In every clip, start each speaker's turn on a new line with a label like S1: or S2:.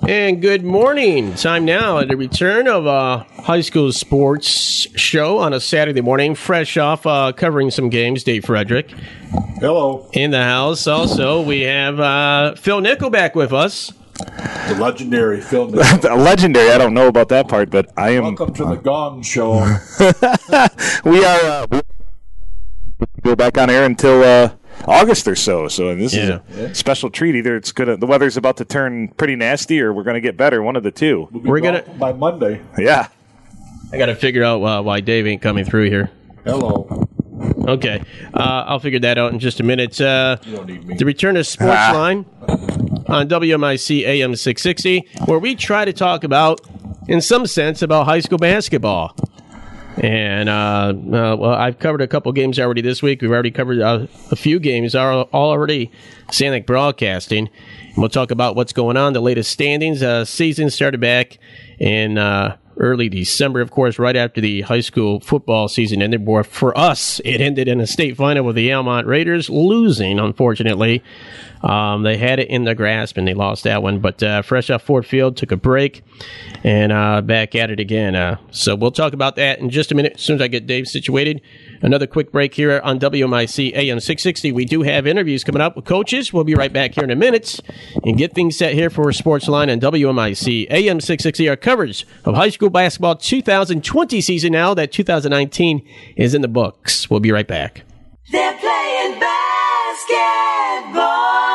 S1: And good morning. Time now at the return of a high school sports show on a Saturday morning, fresh off covering some games. Dave Frederick.
S2: Hello.
S1: In the house. Also, we have Phil Nickelback with us.
S2: The legendary Phil Nickelback.
S3: Legendary, I don't know about that part, but I am.
S2: Welcome to the Gong Show.
S3: We are go back on air until August or so. So this is a special treat. Either it's gonna the weather's about to turn pretty nasty, or we're gonna get better. One of the two.
S2: We're gonna by Monday.
S3: Yeah.
S1: I got to figure out why Dave ain't coming through here.
S2: Hello.
S1: Okay, I'll figure that out in just a minute.
S2: You don't need me.
S1: The return of Sports Line on WMIC AM 660, where we try to talk about, in some sense, about high school basketball. And, well, I've covered a couple games already this week. We've already covered a few games already, Sanic Broadcasting. And we'll talk about what's going on, the latest standings. Season started back in early December, of course, right after the high school football season ended. For us, it ended in a state final with the Almont Raiders losing, unfortunately. They had it in their grasp, and they lost that one. But fresh off Ford Field, took a break, and back at it again. So we'll talk about that in just a minute as soon as I get Dave situated. Another quick break here on WMIC AM 660. We do have interviews coming up with coaches. We'll be right back here in a minute and get things set here for Sports Line on WMIC AM 660. Our coverage of high school basketball 2020 season now that 2019 is in the books. We'll be right back.
S4: They're playing basketball.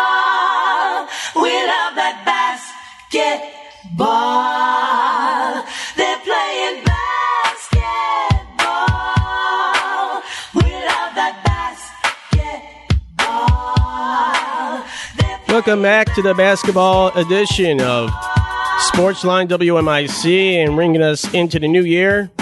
S4: We love that basketball. They're playing basketball. We love that basketball.
S1: Welcome back to the basketball edition of Sportsline WMIC, and bringing us into the new year.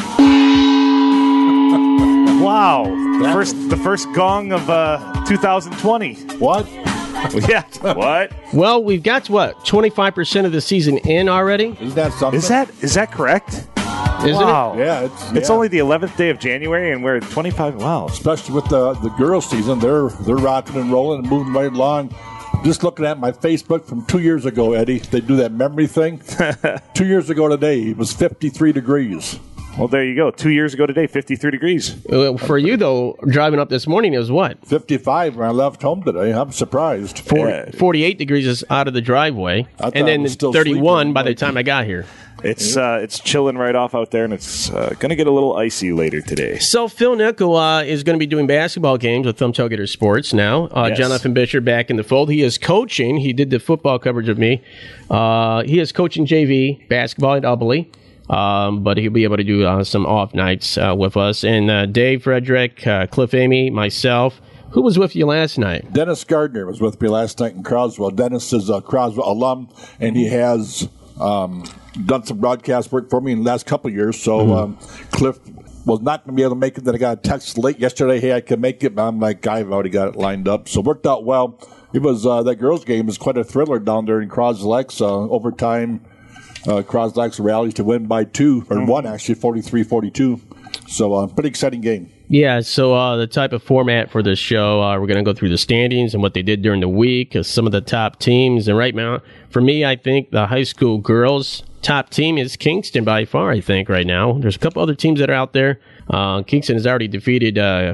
S3: Wow. The first gong of 2020.
S2: What?
S3: Yeah. What?
S1: Well, we've got, 25% of the season in already?
S2: Isn't that something?
S3: Is that correct?
S1: Wow.
S2: Yeah,
S3: It's only the 11th day of January, and we're at 25. Wow.
S2: Especially with the girls' season, they're rocking and rolling and moving right along. Just looking at my Facebook from 2 years ago, Eddie, they do that memory thing. 2 years ago today, it was 53 degrees.
S3: Well, there you go. 2 years ago today, 53 degrees.
S1: For you, though, driving up this morning, it was what?
S2: 55 when I left home today. I'm surprised.
S1: 48 degrees is out of the driveway, and then 31 by the time I got here.
S3: It's chilling right off out there, and it's going to get a little icy later today.
S1: So Phil Nickel is going to be doing basketball games with Thumb Tailgater Sports now.
S3: Yes.
S1: Jonathan Bisher back in the fold. He is coaching. He did the football coverage of me. He is coaching JV basketball at Ubly. But he'll be able to do some off nights with us. And Dave Frederick, Cliff Amy, myself. Who was with you last night?
S2: Dennis Gardner was with me last night in Croswell. Dennis is a Croswell alum, and he has done some broadcast work for me in the last couple of years. So Cliff was not going to be able to make it. Then I got a text late yesterday, hey, I can make it. But I'm like, I've already got it lined up. So it worked out well. It was that girls' game was quite a thriller down there in Croslex. Overtime, Croslex rallies to win by two, or one actually, 43-42. So pretty exciting game.
S1: Yeah, so the type of format for this show, we're going to go through the standings and what they did during the week, some of the top teams. And right now, for me, I think the high school girls' top team is Kingston by far, I think, right now. There's a couple other teams that are out there. Kingston has already defeated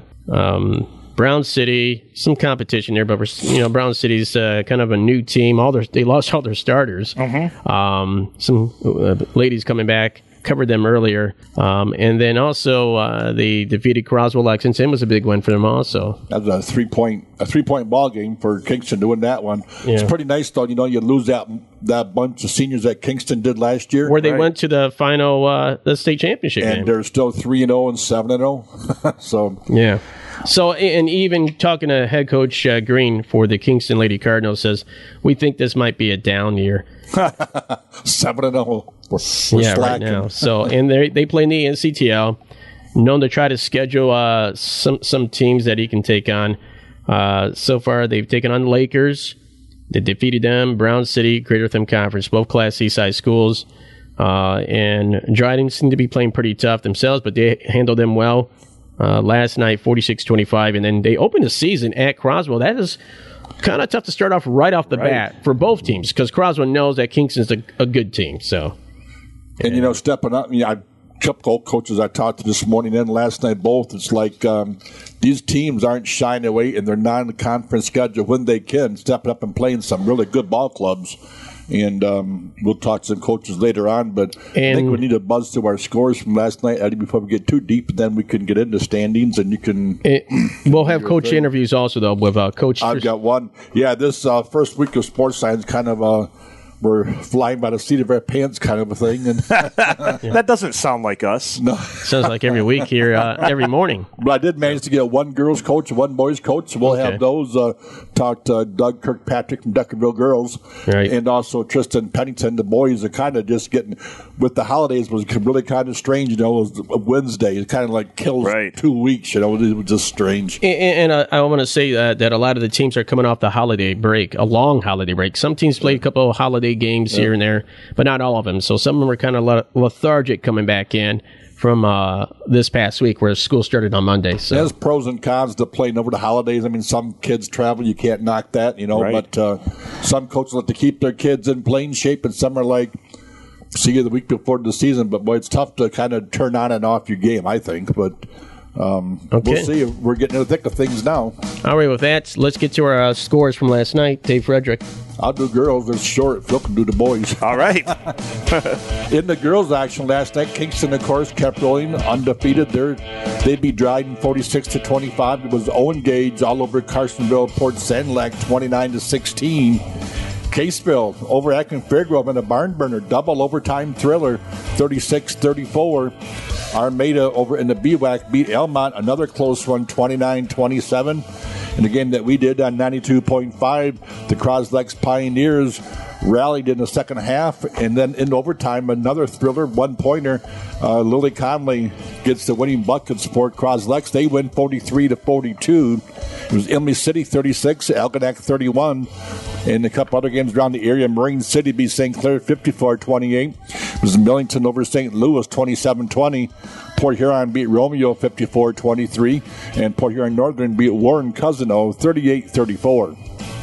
S1: Brown City, some competition there, but Brown City's kind of a new team. They lost all their starters. Some ladies coming back. Covered them earlier. And then also they defeated Croswell Lexington. Was a big win for them also.
S2: That was a three-point ball game for Kingston to win that one. Yeah. It's pretty nice, though. You lose that bunch of seniors that Kingston did last year.
S1: Where they went to the final the state championship game.
S2: And they're still 3-0 and 7-0. So
S1: yeah. So, and even talking to head coach Green for the Kingston Lady Cardinals says, we think this might be a down year.
S2: 7-0. We're slacking.
S1: Right now. So, and they play in the NCTL. Known to try to schedule some teams that he can take on. So far, they've taken on Lakers. They defeated them. Brown City, Greater Thumb Conference, both Class C-size schools. And Dryden seem to be playing pretty tough themselves, but they handled them well. Last night, 46-25, and then they opened the season at Croswell. That is kind of tough to start off right off the bat for both teams because Croswell knows that Kingston's a good team. So,
S2: and stepping up. I couple coaches I talked to this morning and last night both. It's like these teams aren't shying away in their non-conference schedule when they can, stepping up and playing some really good ball clubs. And we'll talk to some coaches later on, but I think we need to buzz through our scores from last night, Eddie, before we get too deep. And then we can get into standings, and you can.
S1: We'll have coach interviews also, though, with Coach.
S2: I've got one. Yeah, this first week of sports science kind of. We're flying by the seat of our pants kind of a thing. And
S3: that doesn't sound like us.
S2: No.
S1: Sounds like every week here, every morning.
S2: But I did manage to get one girls coach and one boys coach. So we'll have those. Talked to Doug Kirkpatrick from Deckerville Girls.
S1: Right.
S2: And also Tristan Pennington. The boys are kind of just getting, with the holidays was really kind of strange. It was a Wednesday. It kind of like kills 2 weeks. It was just strange.
S1: And I want to say that a lot of the teams are coming off the holiday break, a long holiday break. Some teams played a couple of holiday games here and there, but not all of them. So some of them are kind of lethargic coming back in from this past week where school started on Monday. So
S2: there's pros and cons to playing over the holidays. I mean, some kids travel. You can't knock that, but some coaches like to keep their kids in playing shape, and some are like, see you the week before the season. But, boy, it's tough to kind of turn on and off your game, I think. But we'll see. We're getting in the thick of things now.
S1: All right, with that, let's get to our scores from last night. Dave Frederick.
S2: I'll do girls. They're short. Phil can do the boys.
S3: All right.
S2: In the girls' action last night, Kingston, of course, kept rolling undefeated. They'd be Dryden 46-25. It was Owen Gage all over Carsonville, Port Sanilac 29-16. Caseville over Akron Fairgrove in a barn burner, double overtime thriller 36-34. Armada over in the BWAC beat Elmont, another close one, 29-27. And a game that we did on 92.5, the Croslex Pioneers rallied in the second half, and then in overtime, another thriller, one-pointer. Lily Conley gets the winning buckets for Croslex. They win 43-42. It was Emily City 36, Algonac 31. And a couple other games around the area, Marine City beat St. Clair 54-28. It was Millington over St. Louis 27-20. Port Huron beat Romeo 54-23. And Port Huron Northern beat Warren Cousino 38-34.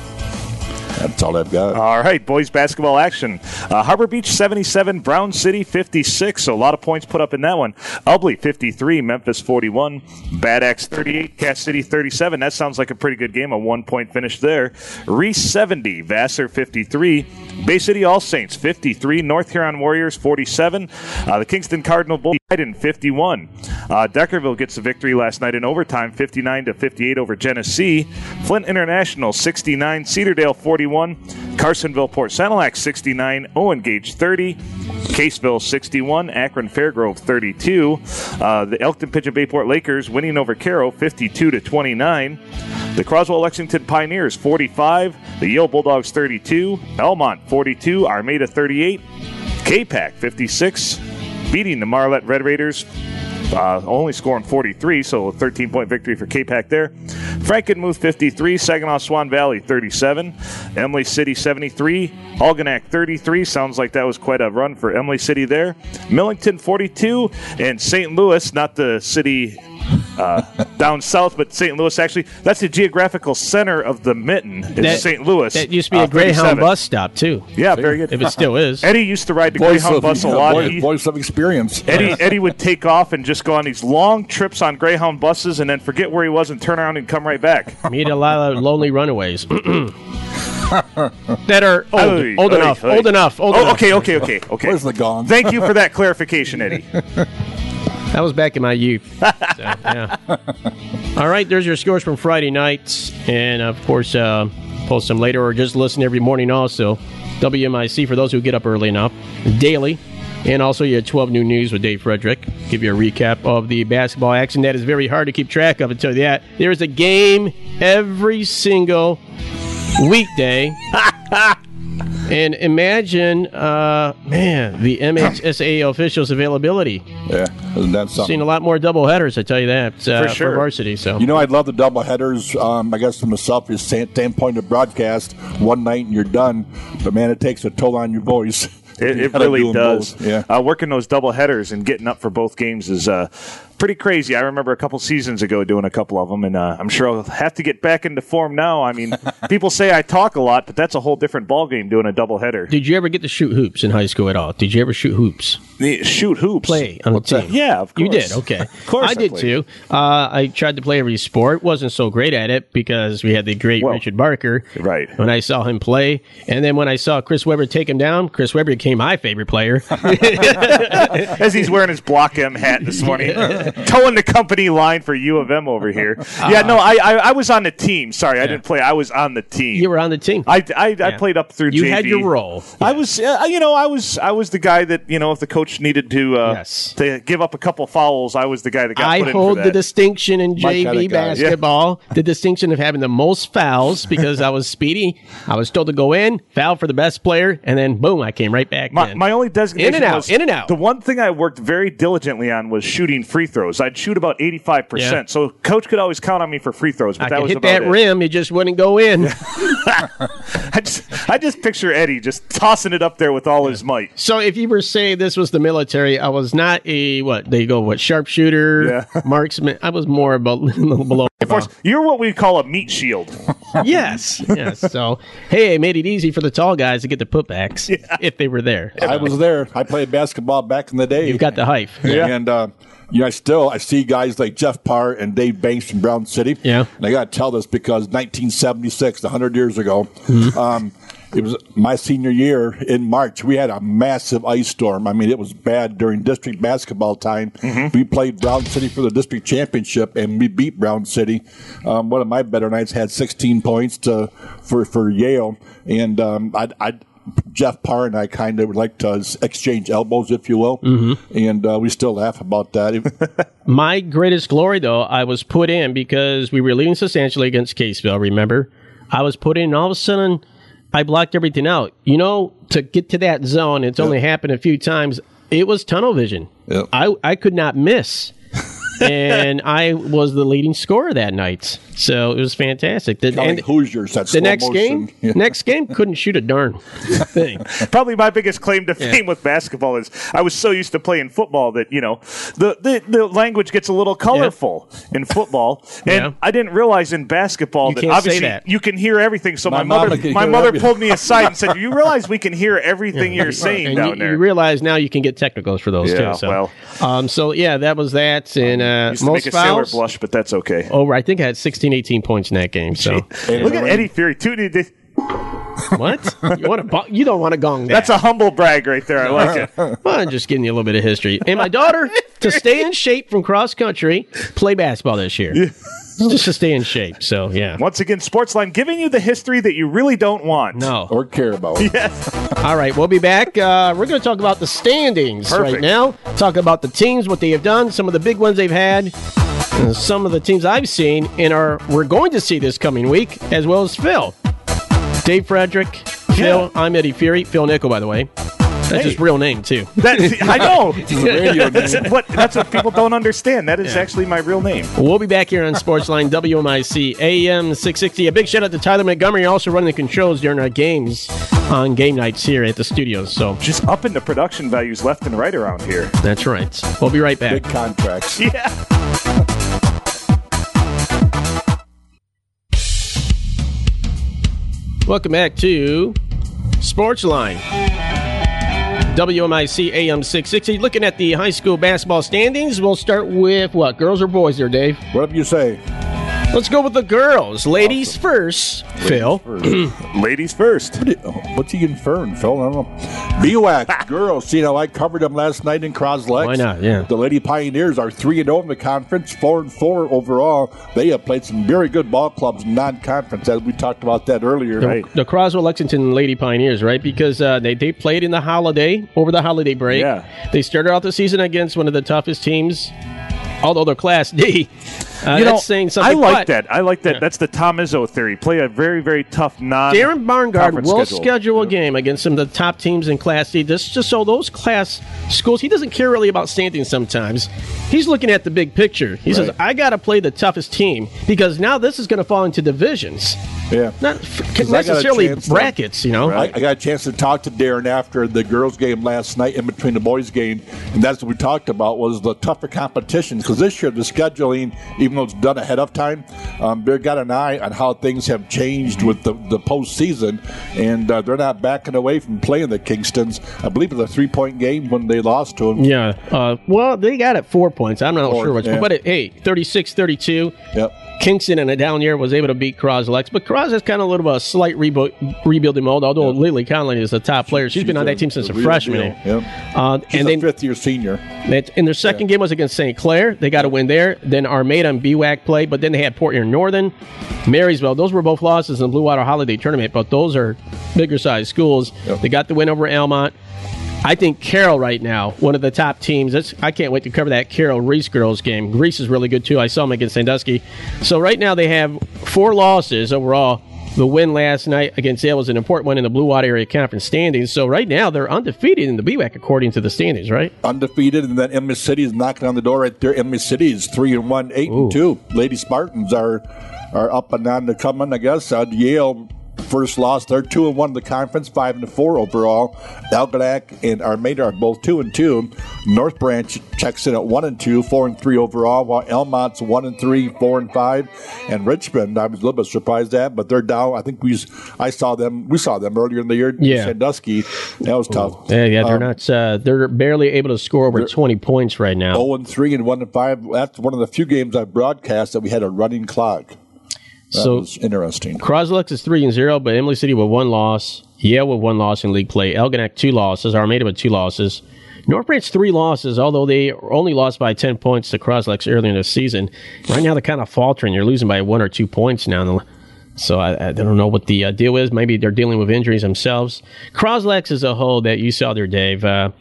S2: That's all I've got.
S3: All right, boys basketball action. Harbor Beach 77, Brown City 56. So a lot of points put up in that one. Ubley 53, Memphis 41. Bad Axe 38, Cass City 37. That sounds like a pretty good game. A 1-point finish there. Reese 70, Vassar 53. Bay City All Saints 53. North Huron Warriors 47. The Kingston Cardinal Bulls in 51. Deckerville gets the victory last night in overtime, 59-58 over Genesee. Flint International 69, Cedardale 41. Carsonville Port Sanilac 69, Owen Gage 30, Caseville 61, Akron Fairgrove 32. The Elkton Pigeon Bayport Lakers winning over Caro 52-29. The Croswell Lexington Pioneers 45, the Yale Bulldogs 32, Elmont 42, Armada 38, K-Pac 56, beating the Marlette Red Raiders. Only scoring 43, so a 13-point victory for K-Pac there. Frankenmuth 53, Saginaw Swan Valley 37, Emily City 73, Algonac 33. Sounds like that was quite a run for Emily City there. Millington 42, and St. Louis, not the city down south, but St. Louis actually. That's the geographical center of the Mitten. Is St. Louis.
S1: That used to be a Greyhound bus stop too.
S3: Yeah, very good.
S1: If it still is.
S3: Eddie used to ride the Greyhound bus a lot.
S2: Voice of experience.
S3: Eddie would take off and just go on these long trips on Greyhound buses, and then forget where he was and turn around and come right back.
S1: Meet a lot of lonely runaways. That are old enough.
S3: Okay.
S2: Where's the gong?
S3: Thank you for that clarification, Eddie.
S1: That was back in my youth. So, yeah. All right, there's your scores from Friday nights. And, of course, post them later or just listen every morning also. WMIC for those who get up early enough. Daily. And also your 12 Noon News with Dave Frederick. Give you a recap of the basketball action. That is very hard to keep track of, I tell you that. There is a game every weekday. And imagine, the MHSA officials' availability.
S2: Yeah, isn't that something?
S1: Seen a lot more doubleheaders, I tell you that,
S3: for sure.
S1: for varsity. So
S2: I'd love the doubleheaders. I guess from a selfish standpoint of broadcast, one night and you're done. But man, it takes a toll on your voice.
S3: It really does.
S2: Yeah.
S3: Working those double headers and getting up for both games is pretty crazy. I remember a couple seasons ago doing a couple of them, and I'm sure I'll have to get back into form now. I mean, people say I talk a lot, but that's a whole different ballgame doing a doubleheader.
S1: Did you ever get to shoot hoops in high school at all? Did you ever shoot hoops?
S3: Shoot hoops?
S1: Play on a team?
S3: Yeah, of course.
S1: You did? Okay.
S3: Of course
S1: I did
S3: played.
S1: too. I tried to play every sport. Wasn't so great at it because we had the great Richard Barker.
S3: Right.
S1: When I saw him play, and then when I saw Chris Webber take him down, Chris Webber became my favorite player.
S3: As he's wearing his Block M hat this morning, towing the company line for U of M over here. I was on the team. Sorry, I didn't play. I was on the team.
S1: You were on the team.
S3: I played up through.
S1: You
S3: JV.
S1: had your role.
S3: I was, I was the guy that if the coach needed to give up a couple fouls, I was the guy that got put in for
S1: hold
S3: that.
S1: the distinction in
S2: My kinda
S1: JV
S2: guy.
S1: basketball, the distinction of having the most fouls because I was speedy. I was told to go in, foul for the best player, and then boom, I came right back in.
S3: My only designation
S1: In and out,
S3: was,
S1: in and out.
S3: The one thing I worked very diligently on was shooting free throws. I'd shoot about 85%,
S1: Yeah.
S3: so coach could always count on me for free throws. But
S1: I
S3: that
S1: could
S3: was
S1: hit
S3: about
S1: that
S3: it.
S1: rim, it just wouldn't go in.
S3: I just picture Eddie just tossing it up there with all his might.
S1: So if you were saying this was the military, I was not a sharpshooter, marksman. I was more about a little below.
S3: Of course, you're what we call a meat shield.
S1: Yes. So hey, I made it easy for the tall guys to get the putbacks if they were there.
S2: I was there. I played basketball back in the day.
S1: You've got the hype.
S2: And I see guys like Jeff Parr and Dave Banks from Brown City.
S1: Yeah.
S2: And I got to tell this because 1976, 100 years ago, it was my senior year in March. We had a massive ice storm. I mean, it was bad during district basketball time. We played Brown City for the district championship, and we beat Brown City. One of my better nights had 16 points for Yale, and Jeff Parr and I kind of would like to exchange elbows, if you will, and we still laugh about that.
S1: My greatest glory, though, I was put in because we were leading substantially against Caseville, remember? I was put in, and all of a sudden, I blocked everything out. To get to that zone, it's only happened a few times. It was tunnel vision.
S2: Yep.
S1: I could not miss. And I was the leading scorer that night. So it was fantastic.
S2: Hoosiers, that's
S1: the next game couldn't shoot a darn thing.
S3: Probably my biggest claim to fame with basketball is I was so used to playing football that the language gets a little colorful in football, and I didn't realize in basketball
S1: You
S3: that
S1: can't
S3: obviously
S1: say that.
S3: you can hear everything. So my
S2: mama can hear
S3: mother
S2: everything.
S3: pulled me aside and said, "You realize we can hear everything you're saying
S1: And
S3: down there."
S1: You realize now you can get technicals for those
S3: Yeah,
S1: too. So.
S3: well.
S1: That was that. And
S3: Used to
S1: most
S3: make a sailor
S1: fouls.
S3: blush, but that's okay.
S1: Over, I think I had 16, 18 points in that game. So
S3: Look at Eddie Fury too.
S1: what? You don't want to gong that.
S3: That's a humble brag right there. I like it.
S1: Well, I'm just giving you a little bit of history. And my daughter, to stay in shape from cross country, play basketball this year. Just to stay in shape. So, yeah.
S3: Once again, Sportsline giving you the history that you really don't want.
S1: No.
S2: or care about.
S1: All right, we'll be back. We're going to talk about the standings
S3: Perfect.
S1: right now. Talk about the teams, what they have done, some of the big ones they've had, some of the teams I've seen, and we're going to see this coming week, as well as Phil. Dave Frederick, Phil, I'm Eddie Fury. Phil Nickel, by the way. That's his real name, too.
S3: I know.
S2: radio
S3: That's what people don't understand. That is actually my real name.
S1: We'll be back here on Sportsline WMIC AM 660. A big shout out to Tyler Montgomery, also running the controls during our games on game nights here at the studios. So
S3: Just upping the production values left and right around here.
S1: that's right. We'll be right back.
S2: Big contracts.
S3: Yeah.
S1: Welcome back to Sportsline. WMIC AM 660. Looking at the high school basketball standings, we'll start with what? Girls or boys there, Dave?
S2: Whatever you say.
S1: Let's go with the girls. Ladies first, Phil.
S3: Ladies first.
S2: What's he inferring, Phil? I don't know. BWAC girls. I covered them last night in Croslex.
S1: Why not? Yeah.
S2: The Lady Pioneers are 3-0 in the conference, 4-4 overall. They have played some very good ball clubs in non-conference, as we talked about that earlier.
S3: Right.
S1: The Croswell Lexington Lady Pioneers, right? Because they played in the holiday, over the holiday break.
S3: Yeah.
S1: They started out the season against one of the toughest teams, although they're Class D. That's saying something.
S3: I like that.
S1: Yeah.
S3: That's the Tom Izzo theory. Play a very, very tough
S1: Darren Barngard
S3: conference
S1: will
S3: schedule.
S1: schedule a game against some of the top teams in Class D. This just so those class schools, he doesn't care really about standings sometimes. He's looking at the big picture. He says, I got to play the toughest team because now this is going to fall into divisions.
S2: Yeah.
S1: Not
S2: I got a
S1: necessarily
S2: chance to-
S1: brackets, you know.
S2: I got a chance to talk to Darren after the girls' game last night in between the boys' game, and that's what we talked about was the tougher competition. Because this year, the scheduling, even though it's done ahead of time, they've got an eye on how things have changed with the postseason, and they're not backing away from playing the Kingstons. I believe it's a 3-point game when they lost to them.
S1: Yeah. Well, they got it 4 points. I'm not sure which,
S2: yeah.
S1: but hey, 36-32.
S2: Yep.
S1: Kingston in a down year was able to beat Croslex, but Cros is kind of a little bit of a slight rebuilding mode, although Lily Conley is a top player. She's been on that team since a freshman.
S2: Yep. She's
S1: and
S2: a
S1: then
S2: fifth-year senior.
S1: in their second game was against St. Clair. They got a win there. Then Armada and BWAC played, but then they had Port Erie Northern, Marysville. Those were both losses in the Blue Water Holiday Tournament, but those are bigger-sized schools.
S2: Yep.
S1: They got the win over Almont. I think Carroll right now, one of the top teams. I can't wait to cover that Carroll-Reese girls game. Reese is really good, too. I saw them against Sandusky. So right now they have 4 losses overall. The win last night against Yale was an important one in the Blue Water Area Conference standings. So right now they're undefeated in the BWAC according to the standings, right?
S2: Undefeated, and then Emmy City is knocking on the door right there. Emmy City is 3-1, 8-2. Lady Spartans are up and on the coming, I guess. Yale first loss. They're 2-1 in the conference, 5-4 overall. Algonac and Armada are both 2-2. North Branch checks in at 1-2, 4-3 overall, while Elmont's 1-3, 4-5. And Richmond, I was a little bit surprised at, but they're down. I think we saw them earlier in the year.
S1: Yeah.
S2: Sandusky. That was tough.
S1: Yeah, they're not. They're barely able to score over 20 points right now.
S2: 0-3 and 1-5. That's one of the few games I've broadcast that we had a running clock. That was interesting.
S1: Croslex is 3-0, but Emily City with 1 loss. Yale with 1 loss in league play. Algonac 2 losses. Armada with 2 losses. North Branch 3 losses, although they only lost by 10 points to Croslex earlier in the season. Right now they're kind of faltering. You're losing by 1 or 2 points now. So I don't know what the deal is. Maybe they're dealing with injuries themselves. Croslex as a whole that you saw there, Dave. Like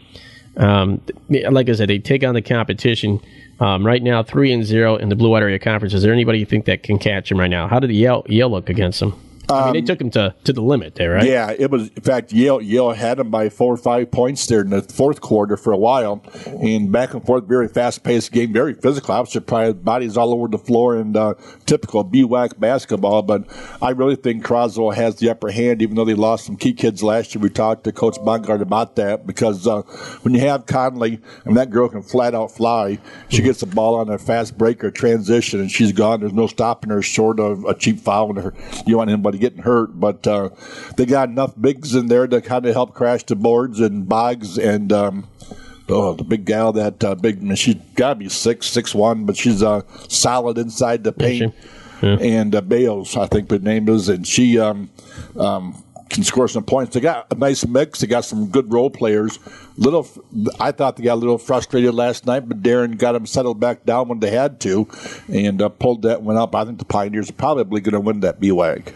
S1: I said, they take on the competition. Right now, 3-0 in the Blue Water Area Conference. Is there anybody you think that can catch him right now? How did Yale look against them? I mean, they took him to the limit there, right?
S2: Yeah, it was. In fact, Yale had them by 4 or 5 points there in the fourth quarter for a while, and back and forth, very fast-paced game, very physical. I was surprised, bodies all over the floor, and typical BWAC basketball. But I really think Croswell has the upper hand, even though they lost some key kids last year. We talked to Coach Bongard about that because when you have Conley and that girl can flat out fly, she gets the ball on a fast break or transition, and she's gone. There's no stopping her short of a cheap foul. And you want anybody getting hurt, but they got enough bigs in there to kind of help crash the boards, and Boggs and the big gal she's got to be 6'1", but she's solid inside the paint. Yeah. And Bales, I think the name is, and she can score some points. They got a nice mix. They got some good role players. I thought they got a little frustrated last night, but Darren got them settled back down when they had to, and pulled that one up. I think the Pioneers are probably going to win that BWAG.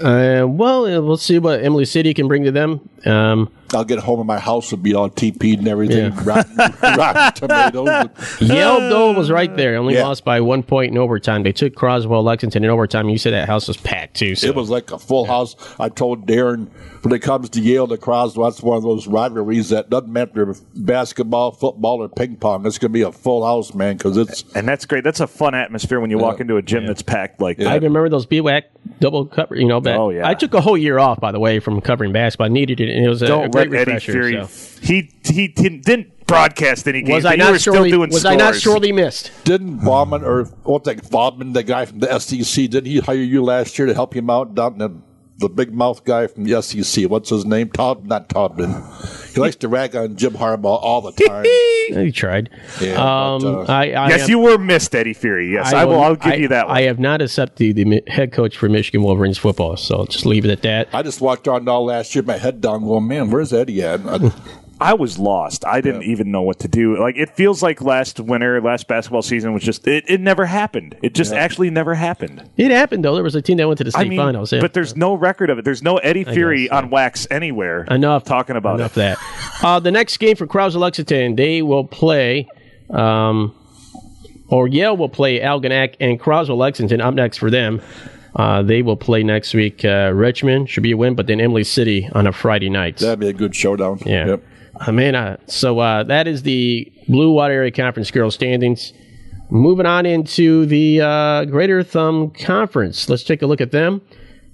S1: We'll see what Emily City can bring to them.
S2: I'll get home and my house will be all TP'd and everything. Yeah. Rotten tomatoes.
S1: Yale, though, was right there. Only lost by 1 point in overtime. They took Croswell, Lexington in overtime. You said that house was packed, too. So.
S2: It was like a full house. I told Darren, when it comes to Yale to Croswell, that's one of those rivalries that doesn't matter if basketball, football, or ping pong. It's going to be a full house, man, because it's...
S3: And that's great. That's a fun atmosphere when you walk into a gym that's packed like that.
S1: I remember those BWAC double cover, back.
S3: Oh, yeah.
S1: I took a whole year off, by the way, from covering basketball. I needed it, and it was a great refresher.
S3: Fury, so. He didn't broadcast any games,
S1: was I not sorely missed?
S2: Didn't Bauman, Bauman, the guy from the SEC, didn't he hire you last year to help him out down the big mouth guy from the SEC? What's his name? Not Taubman. He likes to rag on Jim Harbaugh all the time.
S1: He tried.
S2: Yeah,
S3: you were missed, Eddie Fury. Yes, I'll give you that one.
S1: I have not accepted the head coach for Michigan Wolverines football, so I'll just leave it at that.
S2: I just walked around all last year, my head down, going, man, where's Eddie at?
S3: I was lost. I didn't even know what to do. Like, it feels like last basketball season was just, it never happened. It just actually never happened.
S1: It happened, though. There was a team that went to the state finals. Yeah.
S3: But there's no record of it. There's no Eddie Fury on wax anywhere.
S1: Enough
S3: talking about
S1: enough that. The next game for Croswell Lexington, they will play, Yale will play Algonac, and Croswell Lexington up next for them. They will play next week. Richmond should be a win, but then Emily City on a Friday night.
S2: That'd be a good showdown.
S1: Yeah.
S2: Yep.
S1: So that is the Blue Water Area Conference girls standings. Moving on into the Greater Thumb Conference. Let's take a look at them.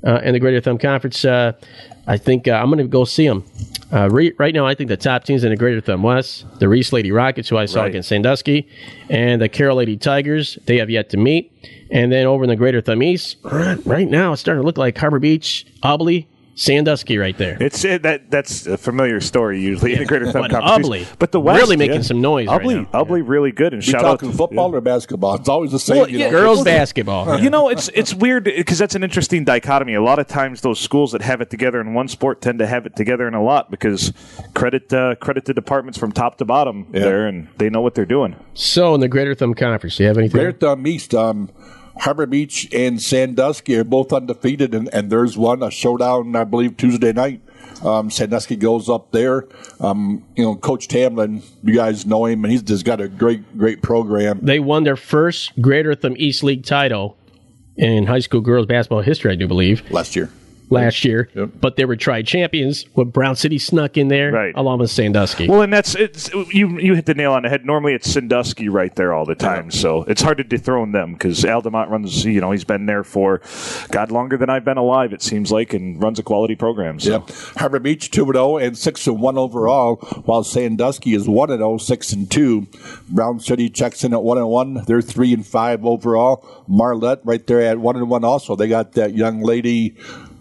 S1: in the Greater Thumb Conference. I think I'm going to go see them. Right now, I think the top teams in the Greater Thumb West, the Reese Lady Rockets, who I saw against Sandusky, and the Carroll Lady Tigers, they have yet to meet. And then over in the Greater Thumb East, right now, it's starting to look like Harbor Beach, Ubly, Sandusky right there.
S3: That's a familiar story usually in the Greater Thumb Conference.
S1: Ubly,
S3: but the West
S1: really making some noise right now.
S3: Ubly really good. And
S2: We
S3: shout out
S2: talking
S3: to
S2: football or basketball? It's always the same.
S1: Girls basketball.
S3: You know, it's weird because that's an interesting dichotomy. A lot of times, those schools that have it together in one sport tend to have it together in a lot because credit to departments from top to bottom there, and they know what they're doing.
S1: So in the Greater Thumb Conference, do you have anything?
S2: Greater Thumb East, Harbor Beach and Sandusky are both undefeated, and there's a showdown, I believe, Tuesday night. Sandusky goes up there. Coach Tamlin, you guys know him, and he's just got a great program.
S1: They won their first Greater Thumb East League title in high school girls basketball history, I do believe.
S2: Last year.
S1: Yep. But they were tri-champions when Brown City snuck in there, along with Sandusky.
S3: Well, and you hit the nail on the head. Normally, it's Sandusky right there all the time, so it's hard to dethrone them because Aldemont runs. He's been there for longer than I've been alive. It seems like, and runs a quality program. So.
S2: Yep. Harbor Beach 2-0 and 6-1 overall, while Sandusky is 1-0, 6-2. Brown City checks in at 1-1. They're 3-5 overall. Marlette right there at 1-1 also. They got that young lady.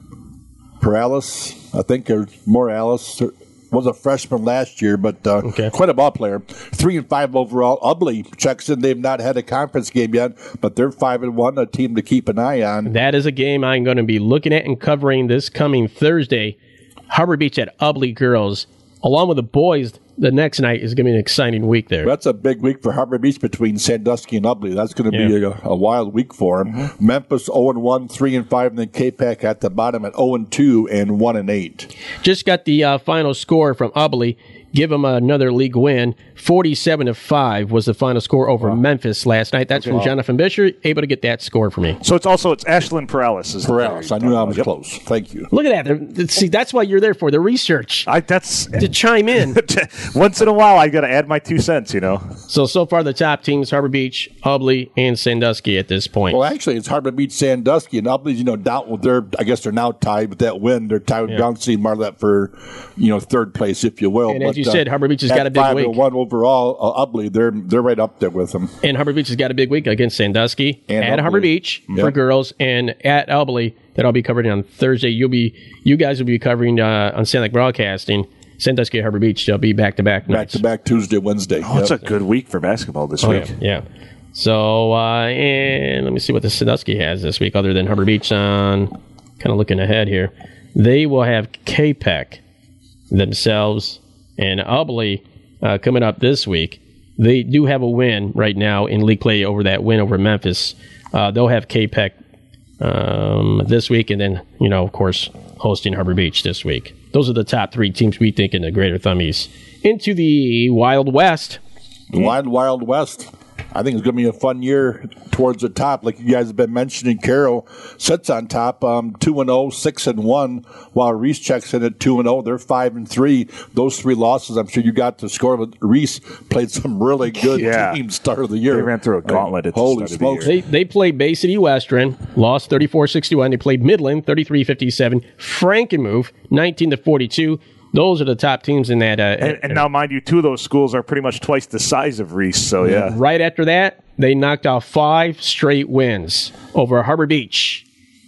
S2: Morales, was a freshman last year, but quite a ball player. 3-5 overall. Ubly checks in. They've not had a conference game yet, but they're 5-1, a team to keep an eye on.
S1: That is a game I'm going to be looking at and covering this coming Thursday. Harbor Beach at Ubly girls, along with the boys. The next night is going to be an exciting week there.
S2: That's a big week for Harbor Beach between Sandusky and Ubly. That's going to be a wild week for them. Mm-hmm. Memphis 0-1, 3-5, and then K-Pac at the bottom at 0-2 and 1-8.
S1: Just got the final score from Ubly. Give them another league win. 47-5 was the final score over Memphis last night. That's from Jonathan Bisher, able to get that score for me.
S3: So it's Ashlyn Perales.
S2: I knew I was close. Thank you.
S1: Look at that. See, that's why you're there for the research. To chime in.
S3: Once in a while, I got to add my 2 cents.
S1: So far the top teams: Harbor Beach, Ubly, and Sandusky at this point.
S2: Well, actually, it's Harbor Beach, Sandusky, and Ubly's down with I guess they're now tied with that win. They're tied with Brown City and Marlette for third place, if you will.
S1: And as you said, Harbor Beach has got a big week.
S2: 5-1 overall, Ubly, they're right up there with them.
S1: And Harbor Beach has got a big week against Sandusky and at Harbor Beach for girls, and at Ubly that I'll be covering on Thursday. You guys will be covering on Sand Lake Broadcasting. Sandusky at Harbor Beach. They'll be back-to-back nights.
S2: Back-to-back Tuesday, Wednesday.
S3: Oh, it's a good week for basketball this week.
S1: Yeah. So, and let me see what the Sandusky has this week, other than Harbor Beach. On kind of looking ahead here, they will have K-Pac themselves and Ubly coming up this week. They do have a win right now in league play over that win over Memphis. They'll have K-Pac this week, and then of course, hosting Harbor Beach this week. Those are the top 3 teams we think in the Greater Thumb East. Into the Wild West.
S2: The Wild West. I think it's going to be a fun year towards the top. Like you guys have been mentioning, Carroll sits on top, 2-0, 6-1, while Reese checks in at 2-0. They're 5-3. Those 3 losses, I'm sure you got the score, but Reese played some really good teams start of the year.
S3: They ran through a gauntlet at the
S2: Holy
S3: start
S2: smokes.
S3: of the year.
S1: They played Bay City Western, lost 34-61. They played Midland, 33-57. Frankenmuth, 19-42. Those are the top teams in that.
S3: And now, mind you, 2 of those schools are pretty much twice the size of Reese. So, yeah.
S1: Right after that, they knocked off 5 straight wins over Harbor Beach,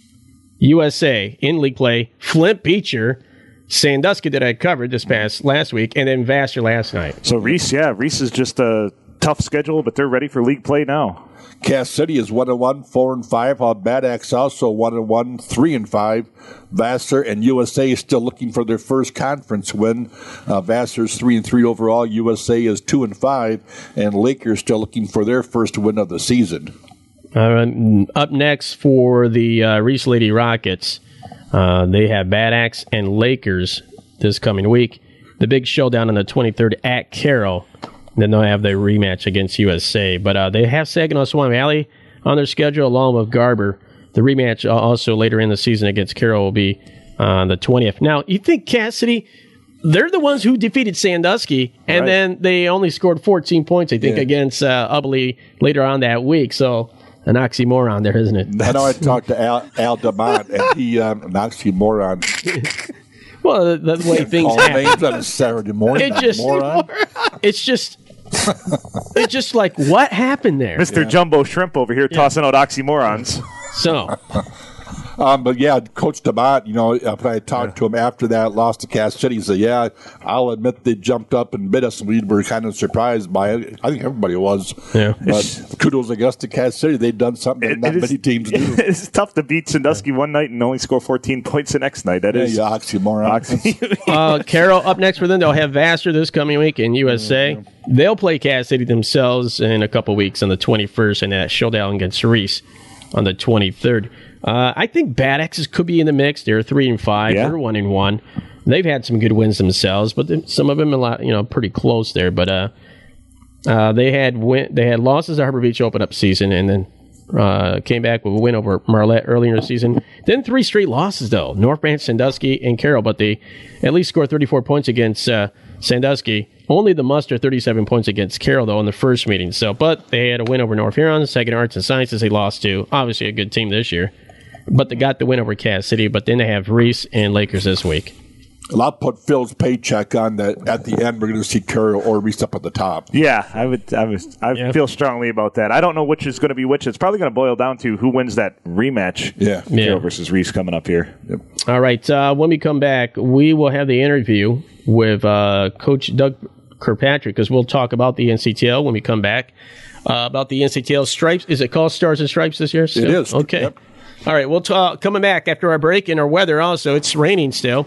S1: USA in league play, Flint Beecher, Sandusky that I covered last week, and then Vassar last night.
S3: So Reese is just a tough schedule, but they're ready for league play now.
S2: Cass City is 1-1, 4-5. While Bad Axe also 1-1, 3-5. Vassar and USA is still looking for their first conference win. Vassar's 3-3 overall. USA is 2-5, and Lakers still looking for their first win of the season.
S1: Up next for the Reese Lady Rockets, they have Bad Axe and Lakers this coming week. The big showdown on the 23rd at Carroll. Then they'll have their rematch against USA. But they have Saginaw Swan Valley on their schedule along with Garber. The rematch also later in the season against Carroll will be on the 20th. Now, you think Cassidy, they're the ones who defeated Sandusky, and then they only scored 14 points, I think, against Ubly later on that week. So an oxymoron there, isn't it?
S2: I know I talked to Al DeMont, and he an oxymoron.
S1: Well, that's the way things
S2: Call
S1: happen.
S2: names on a Saturday morning.
S1: It's just like, what happened there?
S3: Mr. Jumbo Shrimp over here tossing out oxymorons.
S1: So,
S2: But yeah, Coach DeMont, when I talked to him after that loss to Cass City, he said, "Yeah, I'll admit they jumped up and bit us, and we were kind of surprised by it. I think everybody was.
S1: Yeah.
S2: But kudos, I guess, to Cass City. They've done something that not many teams do.
S3: It's tough to beat Sandusky one night and only score 14 points the next night. That is
S2: oxymoron.
S1: Carroll up next for them. They'll have Vassar this coming week in USA. They'll play Cass City themselves in a couple weeks on the 21st, and that showdown against Reese on the 23rd. I think Bad X's could be in the mix. They're 3-5.
S3: Yeah.
S1: They're 1-1. They've had some good wins themselves, but some of them are pretty close there. But they had losses at Harbor Beach open up season, and then came back with a win over Marlette earlier in the season. Then 3 straight losses though: North Branch, Sandusky, and Carroll. But they at least scored 34 points against Sandusky. Only the muster 37 points against Carroll though in the first meeting. But they had a win over North Huron. Second Arts and Sciences they lost to. Obviously a good team this year. But they got the win over Cass City. But then they have Reese and Lakers this week.
S2: I'll put Phil's paycheck on that. At the end, we're going to see Carroll or Reese up at the top.
S3: Yeah, I feel strongly about that. I don't know which is going to be which. It's probably going to boil down to who wins that rematch.
S2: Yeah.
S3: Carroll versus Reese coming up here.
S2: Yep.
S1: All right. When we come back, we will have the interview with Coach Doug Kirkpatrick, because we'll talk about the NCTL when we come back. About the NCTL Stripes. Is it called Stars and Stripes this year? Still?
S2: It is.
S1: Okay.
S2: Yep.
S1: All right. We'll talk coming back after our break and our weather also. It's raining still.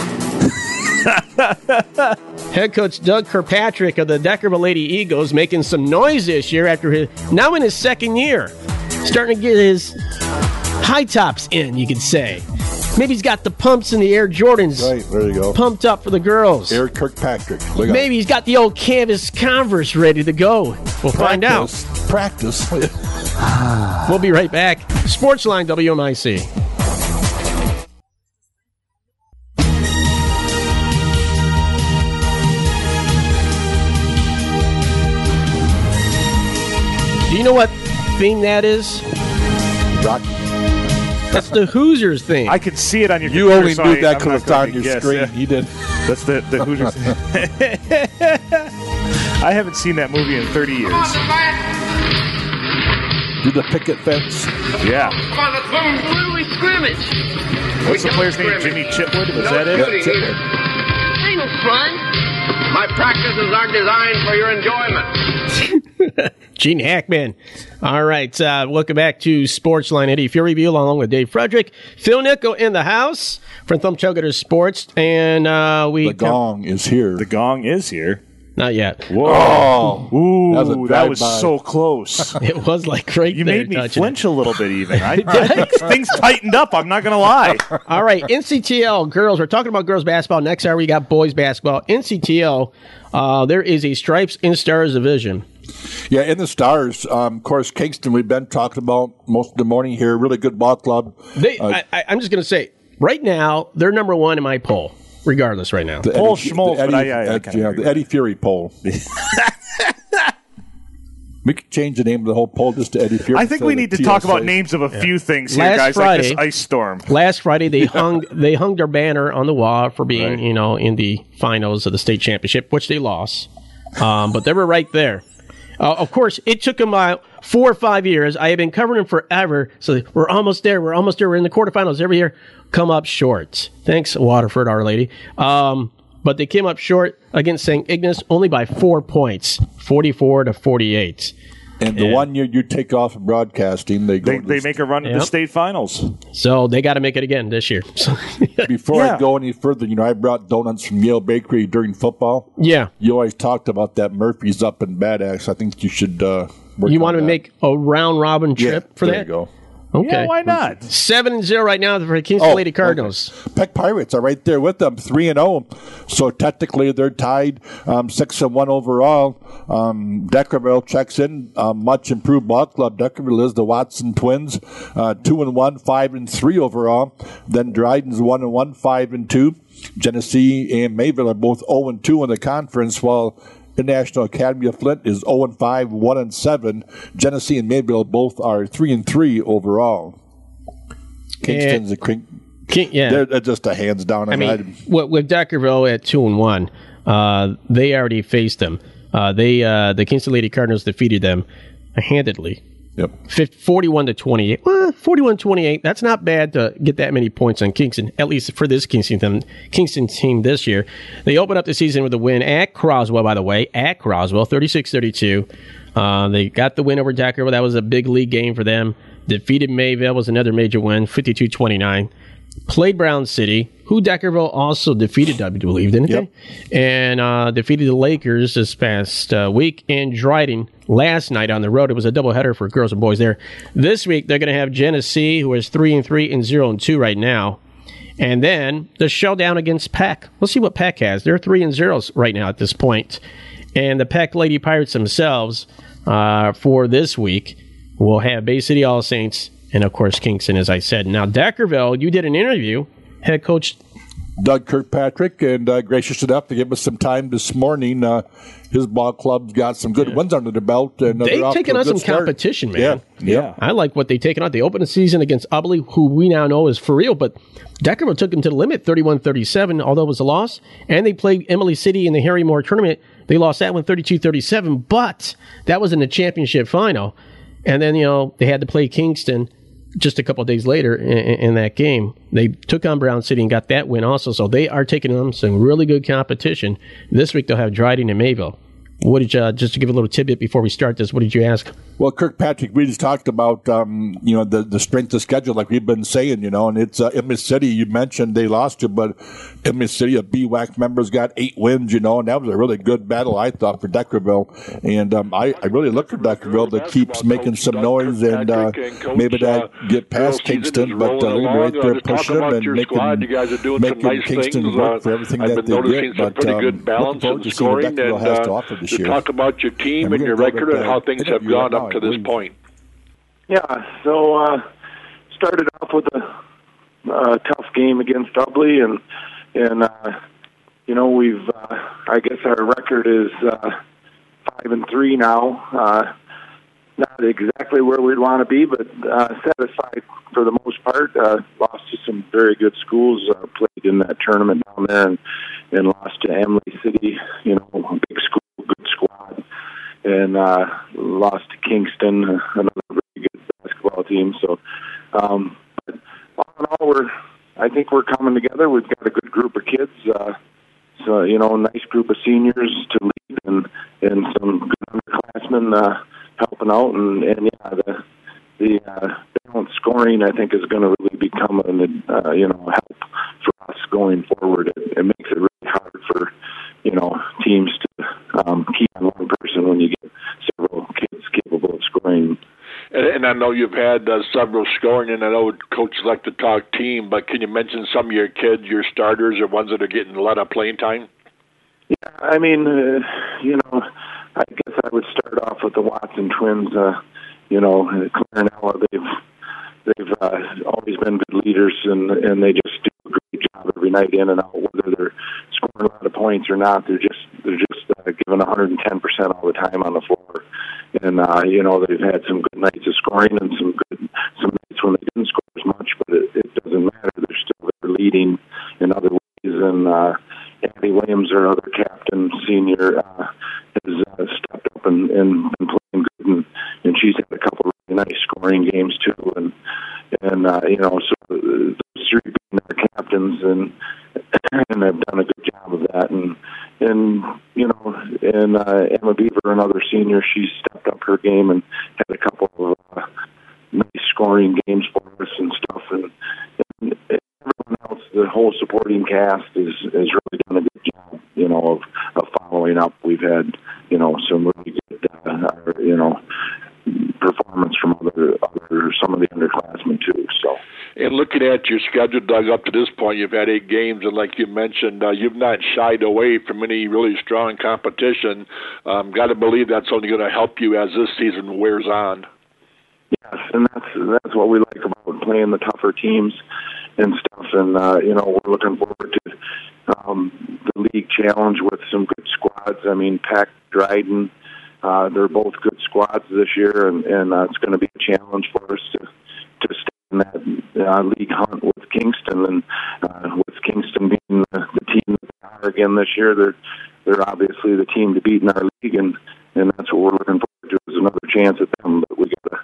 S1: Head coach Doug Kirkpatrick of the Deckerville Lady Eagles making some noise this year after now in his second year. Starting to get his high tops in, you could say. Maybe he's got the pumps in the Air Jordans
S2: Right, there you go.
S1: pumped up for the girls.
S2: Eric Kirkpatrick. Look
S1: Maybe he's got the old canvas Converse ready to go. We'll find out.
S2: Practice.
S1: We'll be right back. Sportsline WMIC. Do you know what theme that is?
S2: Rock.
S1: That's the Hoosiers theme.
S3: I could see it on your
S2: You
S3: computer,
S2: only
S3: so
S2: knew that
S3: I'm
S2: because it's
S3: not
S2: on
S3: gonna
S2: your
S3: guess.
S2: screen.
S3: Yeah.
S2: He did.
S3: That's the Hoosiers. I haven't seen that movie in 30 years.
S2: Do the picket fence.
S3: Yeah.
S5: Where do we scrimmage?
S3: What's the player's name? Jimmy Chitwood? Was that it?
S2: Yep, Chitwood.
S5: Ain't no fun. My practices aren't designed for your enjoyment.
S1: Gene Hackman. All right. Welcome back to Sportsline. Eddie Fury View along with Dave Frederick. Phil Nickel in the house from Thumb Chugger Sports. And
S2: The gong is here.
S3: The gong is here.
S1: Not yet.
S3: Whoa. Ooh,
S2: That was a
S3: that was
S2: drive-by.
S3: so close.
S1: It was like right
S3: You
S1: there
S3: made me
S1: touching
S3: flinch a little bit even. I think things tightened up. I'm not going to lie.
S1: it. All right. NCTL girls. We're talking about girls basketball. Next hour, we got boys basketball. NCTL, there is a Stripes and Stars division.
S2: Yeah, in the Stars, of course, Kingston, we've been talking about most of the morning here. Really good ball club.
S1: I'm just going to say, right now, they're number one in my poll, regardless right now.
S2: The
S3: Poll
S2: Eddie-
S3: schmoles,
S2: the
S3: but
S2: Eddie-
S3: I kinda agree.
S2: the Eddie Fury poll. We could change the name of the whole poll just to Eddie Fury.
S3: I think we need to talk about names of a few things here,
S1: Last
S3: guys,
S1: Friday-
S3: like this ice storm.
S1: Last Friday, they hung their banner on the wall for being, in the finals of the state championship, which they lost. But they were right there. Of course, it took them 4 or 5 years. I have been covering them forever. So we're almost there. We're in the quarterfinals every year. Come up short. Thanks, Waterford, Our Lady. But they came up short against St. Ignace only by 4 points, 44-48.
S2: And the 1 year you take off of broadcasting, they go.
S3: They make a run to the state finals.
S1: So they got to make it again this year.
S2: Before
S3: Yeah.
S2: I go any further, I brought donuts from Yale Bakery during football.
S1: Yeah.
S2: You always talked about that Murphy's up in Bad Axe. I think you should work
S1: You
S2: on
S1: want to
S2: that.
S1: make a round robin trip for
S2: there
S1: that?
S2: you go.
S1: Okay.
S3: Yeah, why not?
S1: 7-0 right now for the Kingston Lady Cardinals.
S2: Okay. Peck Pirates are right there with them, 3-0. So technically they're tied, 6-1 overall. Deckerville checks in, much improved ball club. Deckerville is the Watson Twins, 2-1, 5-3 overall. Then Dryden's 1-1, 5-2. Genesee and Mayville are both 0-2 in the conference, while International Academy of Flint is 0-5, 1-7. Genesee and Mayville both are 3-3 overall. Kingston's a they're just a hands down.
S1: I mean, with Deckerville at 2-1, they already faced them. The Kingston Lady Cardinals defeated them handedly.
S2: Yep.
S1: 41-28. 41-28. That's not bad to get that many points on Kingston, at least for this Kingston team this year. They opened up the season with a win at Croswell, by the way, 36-32. They got the win over Deckerville. That was a big league game for them. Defeated Mayville, was another major win, 52-29. Played Brown City, who Deckerville also defeated, I believe, didn't they? And defeated the Lakers this past week. And Dryden last night on the road. It was a doubleheader for girls and boys there. This week, they're going to have Genesee, who is 3-3 and 0-2 right now. And then the showdown against Peck. We'll see what Peck has. They're 3-0 right now at this point. And the Peck Lady Pirates themselves for this week will have Bay City All Saints and, of course, Kingston, as I said. Now, Deckerville, you did an interview. Head coach
S2: Doug Kirkpatrick, and gracious enough to give us some time this morning. His ball club's got some good wins under their belt. And
S1: they've taken on some competition, man.
S2: Yeah.
S1: I like what they've taken on. They opened the season against Ubley, who we now know is for real, but Deckerville took them to the limit, 31-37, although it was a loss. And they played Emily City in the Harry Moore tournament. They lost that one 32-37, but that was in the championship final. And then, they had to play Kingston just a couple of days later in that game. They took on Brown City and got that win also. So they are taking on some really good competition. This week they'll have Dryden and Mayville. What did you, just to give a little tidbit before we start this, what did you ask?
S2: Well, Kirkpatrick, we just talked about, the strength of schedule, like we've been saying, and it's Emily City, you mentioned they lost to, but Emily City, a BWAC members, got 8 wins, and that was a really good battle, I thought, for Deckerville. And I really look for Deckerville that keeps making some noise and maybe that get past Kingston, but they're right there pushing them and making Kingston work for everything that they get. But looking forward to seeing what Deckerville has to offer this year.
S6: Talk about your team and your record and how things have gone up to this point.
S7: Yeah, so started off with a tough game against Ubley, and we've I guess our record is 5-3 now. Not exactly where we'd want to be, but satisfied for the most part. Lost to some very good schools. Played in that tournament down there, and lost to Emily City. A big school, good squad. And lost to Kingston, another really good basketball team. So, but all in all, I think we're coming together. We've got a good group of kids. So, a nice group of seniors to lead, and some good underclassmen helping out. And the balanced scoring, I think, is going to really become help for us going forward. It makes it really hard for teams to keep on one person when you get several kids capable of scoring.
S6: And I know you've had several scoring, and I know coaches like to talk team, but can you mention some of your kids, your starters, or ones that are getting a lot of playing time?
S7: Yeah, I mean, I guess I would start off with the Watson twins. Claire and Ella, they've always been good leaders, and they just do a great job every night in and out, whether they're scoring a lot of points or not. They're just giving 110% all the time on the floor. And they've had some good nights of scoring and some nights when they didn't score as much, but it doesn't matter. They're still leading in other ways. And Abby Williams, our other captain, senior, has stepped up and been playing good, and she's had a couple of really nice scoring games too. And so those three being our captains, and they've done a good job of that. And Emma Beaver, another senior, she stepped up her game and had a couple of nice scoring games for us and stuff. And everyone else, the whole supporting cast, has really done a good job, of following up. We've had, some really good, performance from some of the underclassmen too. So.
S6: And looking at your schedule, Doug, up to this point, you've had 8 games, and like you mentioned, you've not shied away from any really strong competition. Got to believe that's only going to help you as this season wears on.
S7: Yes, and that's what we like about playing the tougher teams and stuff. And we're looking forward to the league challenge with some good squads. I mean, Peck, Dryden. They're both good squads this year, and it's going to be a challenge for us to stay in that league hunt with Kingston. And with Kingston being the team that they are again this year, they're obviously the team to beat in our league, and that's what we're looking forward to, is another chance at them. But we got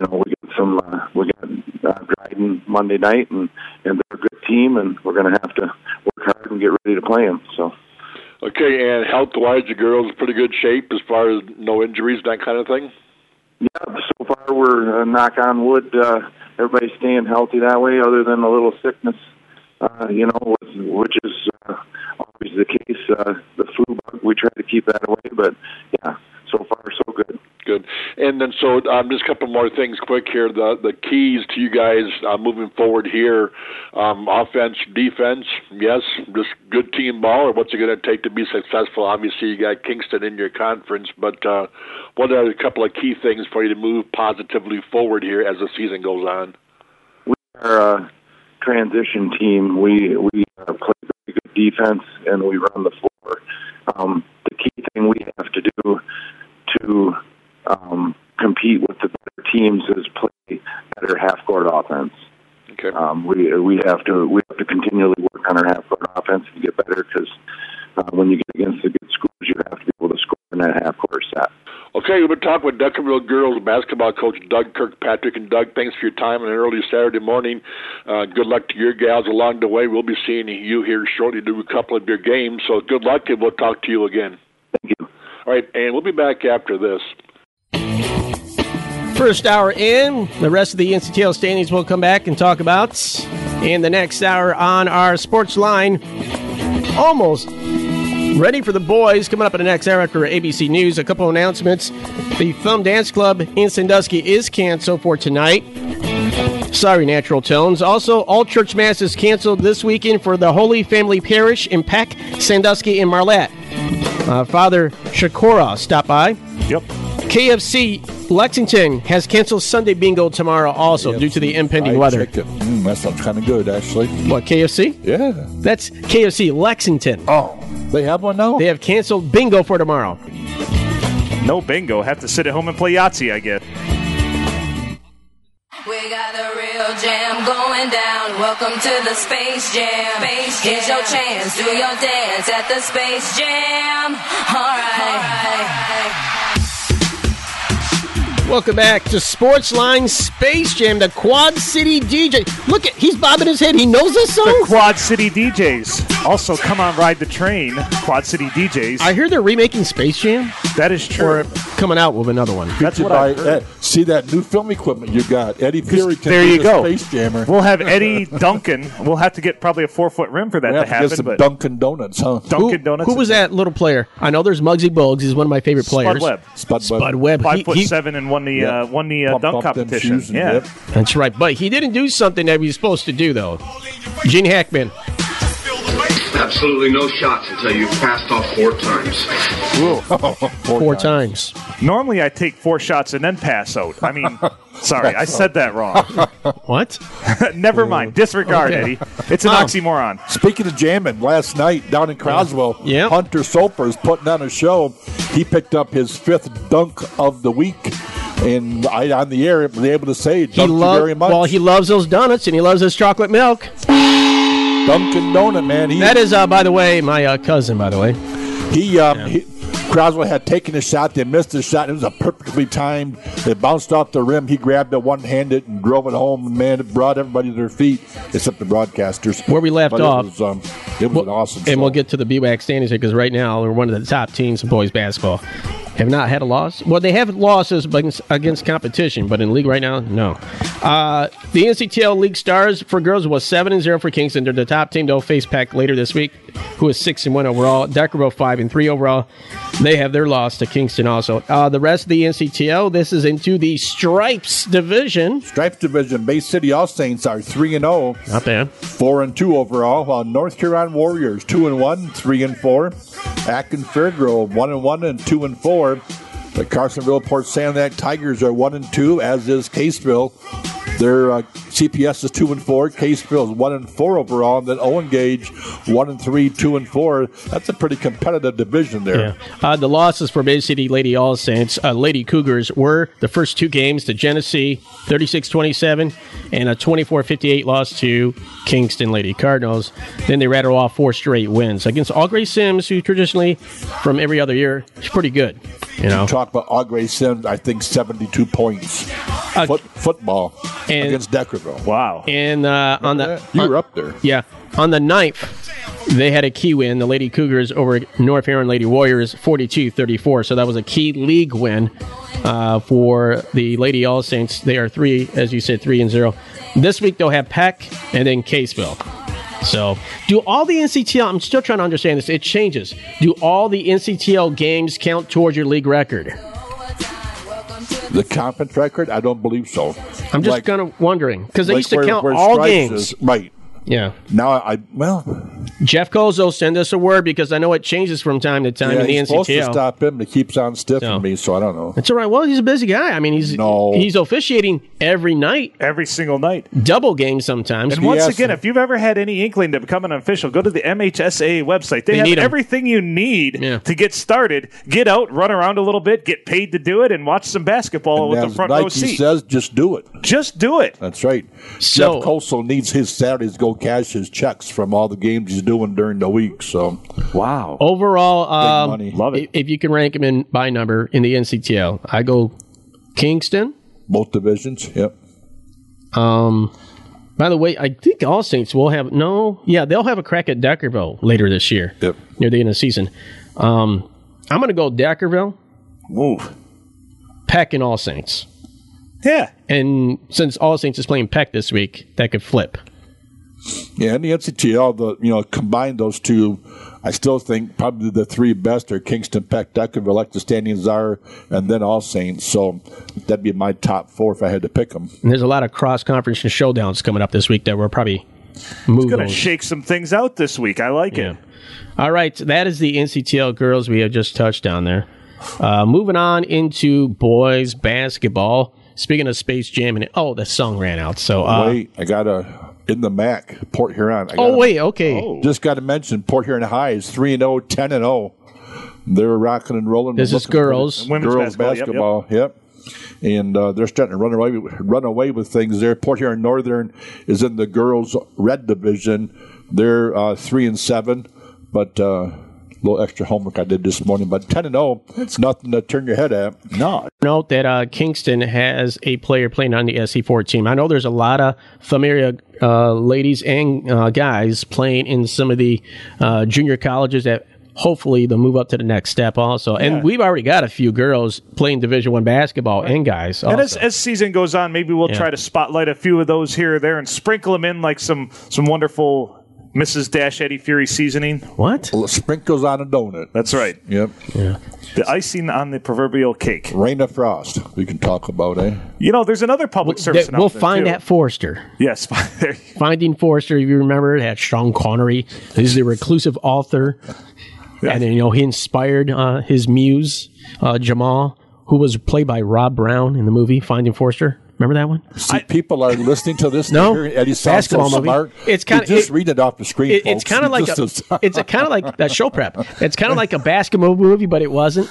S7: Dryden Monday night, and they're a good team, and we're going to have to work hard and get ready to play them. So.
S6: Okay, and health-wise, the girls in pretty good shape as far as no injuries, that kind of thing?
S7: Yeah, so far we're, knock on wood, everybody's staying healthy that way, other than a little sickness, which is always the case. The flu bug, we try to keep that away, but yeah, so far so good.
S6: Good. And then just a couple more things quick here. The keys to you guys moving forward here, offense, defense, yes, just good team ball, or what's it going to take to be successful? Obviously, you got Kingston in your conference, but what are a couple of key things for you to move positively forward here as the season goes on?
S7: We are a transition team. We play very good defense, and we run the floor. The key thing we have to do to compete with the better teams is play better half-court offense.
S6: Okay.
S7: We have to continually work on our half-court offense and get better, because when you get against the good schools, you have to be able to score in that half-court set.
S6: Okay, we've been talking with Deckerville girls basketball coach Doug Kirkpatrick. And Doug, thanks for your time on an early Saturday morning. Good luck to your gals along the way. We'll be seeing you here shortly to do a couple of your games. So good luck, and we'll talk to you again.
S7: Thank you.
S6: All right, and we'll be back after this.
S1: First hour in, the rest of the NCTL standings we'll come back and talk about. In the next hour on our sports line, almost ready for the boys. Coming up in the next hour after ABC News, a couple of announcements. The Thumb Dance Club in Sandusky is canceled for tonight. Sorry, Natural Tones. Also, all church mass is canceled this weekend for the Holy Family Parish in Peck, Sandusky, and Marlette. Father Shakora stopped by.
S3: Yep.
S1: KFC Lexington has canceled Sunday bingo tomorrow also due to the impending weather.
S2: That sounds kind of good, actually.
S1: What, KFC?
S2: Yeah.
S1: That's KFC Lexington.
S2: Oh, they have one now?
S1: They have canceled bingo for tomorrow.
S3: No bingo. Have to sit at home and play Yahtzee, I guess.
S8: We got the real jam going down. Welcome to the Space Jam. Here's your chance. Do your dance at the Space Jam. All right.
S1: Welcome back to Sportsline Space Jam, the Quad City DJ. Look at, he's bobbing his head. He knows this song?
S3: The Quad City DJs. Also, come on, ride the train. Quad City DJs.
S1: I hear they're remaking Space Jam.
S3: That is true.
S1: Or coming out with another one.
S3: That's what I heard.
S2: See that new film equipment you got. Eddie Fury can
S3: there
S2: be
S3: you
S2: the
S3: go.
S2: Space Jammer.
S3: We'll have Eddie Duncan. We'll have to get probably a 4-foot rim for that to happen.
S2: Get some
S3: but
S2: Dunkin' Donuts, huh?
S3: Dunkin' Donuts.
S1: Who was that little player? I know there's Muggsy Bogues. He's one of my favorite players.
S3: Spud
S1: Webb.
S3: 5'7" and won the dunk competition. Yeah,
S2: yep.
S1: That's right. But he didn't do something that he was supposed to do, though. Gene Hackman.
S9: Absolutely no shots until you've passed off 4 times.
S1: Four times.
S3: Normally I take 4 shots and then pass out. I mean, sorry, I said that wrong.
S1: What?
S3: Never mind. Disregard, Eddie. It's an oxymoron.
S2: Speaking of jamming, last night down in Croswell, Hunter Soper is putting on a show. He picked up his 5th dunk of the week. And I, on the air, was able to say, thank you very much.
S1: Well, he loves those donuts, and he loves his chocolate milk.
S2: Dunkin' Donut, man.
S1: That is, by the way, my cousin, by the way.
S2: Croswell had taken a shot. They missed the shot. It was a perfectly timed. It bounced off the rim. He grabbed it one-handed and drove it home. And, man, it brought everybody to their feet, except the broadcasters.
S1: Where we left off.
S2: It was an awesome show.
S1: And we'll get to the BWAC standings here, because right now we're one of the top teams in boys basketball. Have not had a loss. Well, they have losses against competition, but in league right now, no. The NCTL League Stars for girls was 7-0 for Kingston. They're the top team. They'll face Peck later this week, who is 6-1 overall. Deckerville 5-3 overall. They have their loss to Kingston also. The rest of the NCTL, this is into the Stripes division.
S2: Stripes division. Bay City All Saints are 3-0.
S1: Not bad.
S2: 4-2 overall. While North Carolina Warriors 2-1, 3-4. Atkins Fairgrove 1-1 and 2-4. The Carsonville Port Sanilac Tigers are 1-2, as is Caseville. Their CPS is 2-4. Caseville is 1-4 overall, and then Owen Gage 1-3, 2-4. That's a pretty competitive division there.
S1: Yeah. The losses for Bay City Lady All Saints, Lady Cougars, were the first two games to Genesee, 36-27, and a 24-58 loss to Kingston Lady Cardinals. Then they rattled off 4 straight wins against All-Gray Sims, who traditionally, from every other year, is pretty good. You know,
S2: talk about All-Gray Sims, I think 72 points. Football against Deckerville.
S3: Wow.
S1: And on the
S2: you were up there.
S1: Yeah. On the 9th, they had a key win. The Lady Cougars over North Huron Lady Warriors, 42-34. So that was a key league win for the Lady All Saints. They are 3, as you said, 3-0. This week they'll have Peck and then Caseville. So, do all the NCTL, I'm still trying to understand this, it changes. Do all the NCTL games count towards your league record?
S2: The conference record? I don't believe so.
S1: I'm just kind of wondering, because they used to count
S2: where
S1: all games.
S2: Right.
S1: Yeah.
S2: Now,
S1: Jeff Kozo, send us a word, because I know it changes from time to time in the NCTL.
S2: He's supposed to stop him, but he keeps on stiffing me, so I don't know.
S1: It's all right. Well, he's a busy guy. I mean, he's officiating every night.
S3: Every single night.
S1: Double games sometimes.
S3: And once again, if you've ever had any inkling to become an official, go to the MHSA website. They have everything you need to get started. Get out, run around a little bit, get paid to do it, and watch some basketball with the front row seat.
S2: Nike says, just do it.
S3: Just do it.
S2: That's right. Jeff Koso needs his Saturdays to go cash his checks from all the games he's doing during the week. So,
S3: wow.
S1: Overall,
S3: love it.
S1: If you can rank them in by number in the NCTL, I go Kingston.
S2: Both divisions. Yep.
S1: By the way, I think All Saints will have they'll have a crack at Deckerville later this year.
S2: Yep.
S1: Near the end of the season. I'm going to go Deckerville.
S3: Move.
S1: Peck and All Saints.
S3: Yeah.
S1: And since All Saints is playing Peck this week, that could flip.
S2: Yeah, and the NCTL, combine those two, I still think probably the 3 best are Kingston, Peck, Deckerville, like the standings are, and then All Saints. So that'd be my top 4 if I had to pick them.
S1: And there's a lot of cross-conference showdowns coming up this week that we'll probably move.
S3: It's going to shake some things out this week. I like it.
S1: All right, that is the NCTL girls we have just touched on there. Moving on into boys basketball. Speaking of Space Jam, the song ran out. So
S2: wait, I got in the MAC, Port Huron.
S1: Okay.
S2: Just got to mention Port Huron High is 3-0, 10-0. They're rocking and rolling.
S1: This is girls.
S2: Women's basketball. Yep. And they're starting to run away with things there. Port Huron Northern is in the girls' red division. They're 3-7, but little extra homework I did this morning, but 10-0, it's nothing to turn your head at.
S3: No.
S1: Note that Kingston has a player playing on the SC4 team. I know there's a lot of familiar ladies and guys playing in some of the junior colleges that hopefully they'll move up to the next step also. And we've already got a few girls playing Division I basketball and guys also.
S3: And as season goes on, maybe we'll try to spotlight a few of those here or there and sprinkle them in like some wonderful Mrs. Eddie Fury seasoning.
S1: What?
S2: Well, sprinkles on a donut.
S3: That's right.
S2: Yep.
S1: Yeah.
S3: The icing on the proverbial cake.
S2: Rain of Frost, we can talk about, eh?
S3: There's another public service announcement.
S1: We'll find at Forrester.
S3: Yes.
S1: Finding Forrester, if you remember, had Sean Connery. He's the reclusive author. Yeah. And then, he inspired his muse, Jamal, who was played by Rob Brown in the movie Finding Forrester. Remember that one?
S2: See, people are listening to this.
S1: No,
S2: Eddie sounds so smart.
S1: It's kind of
S2: just read it off the screen.
S1: It's kind of like it's kind of like that show prep. It's kind of like a basketball movie, but it wasn't.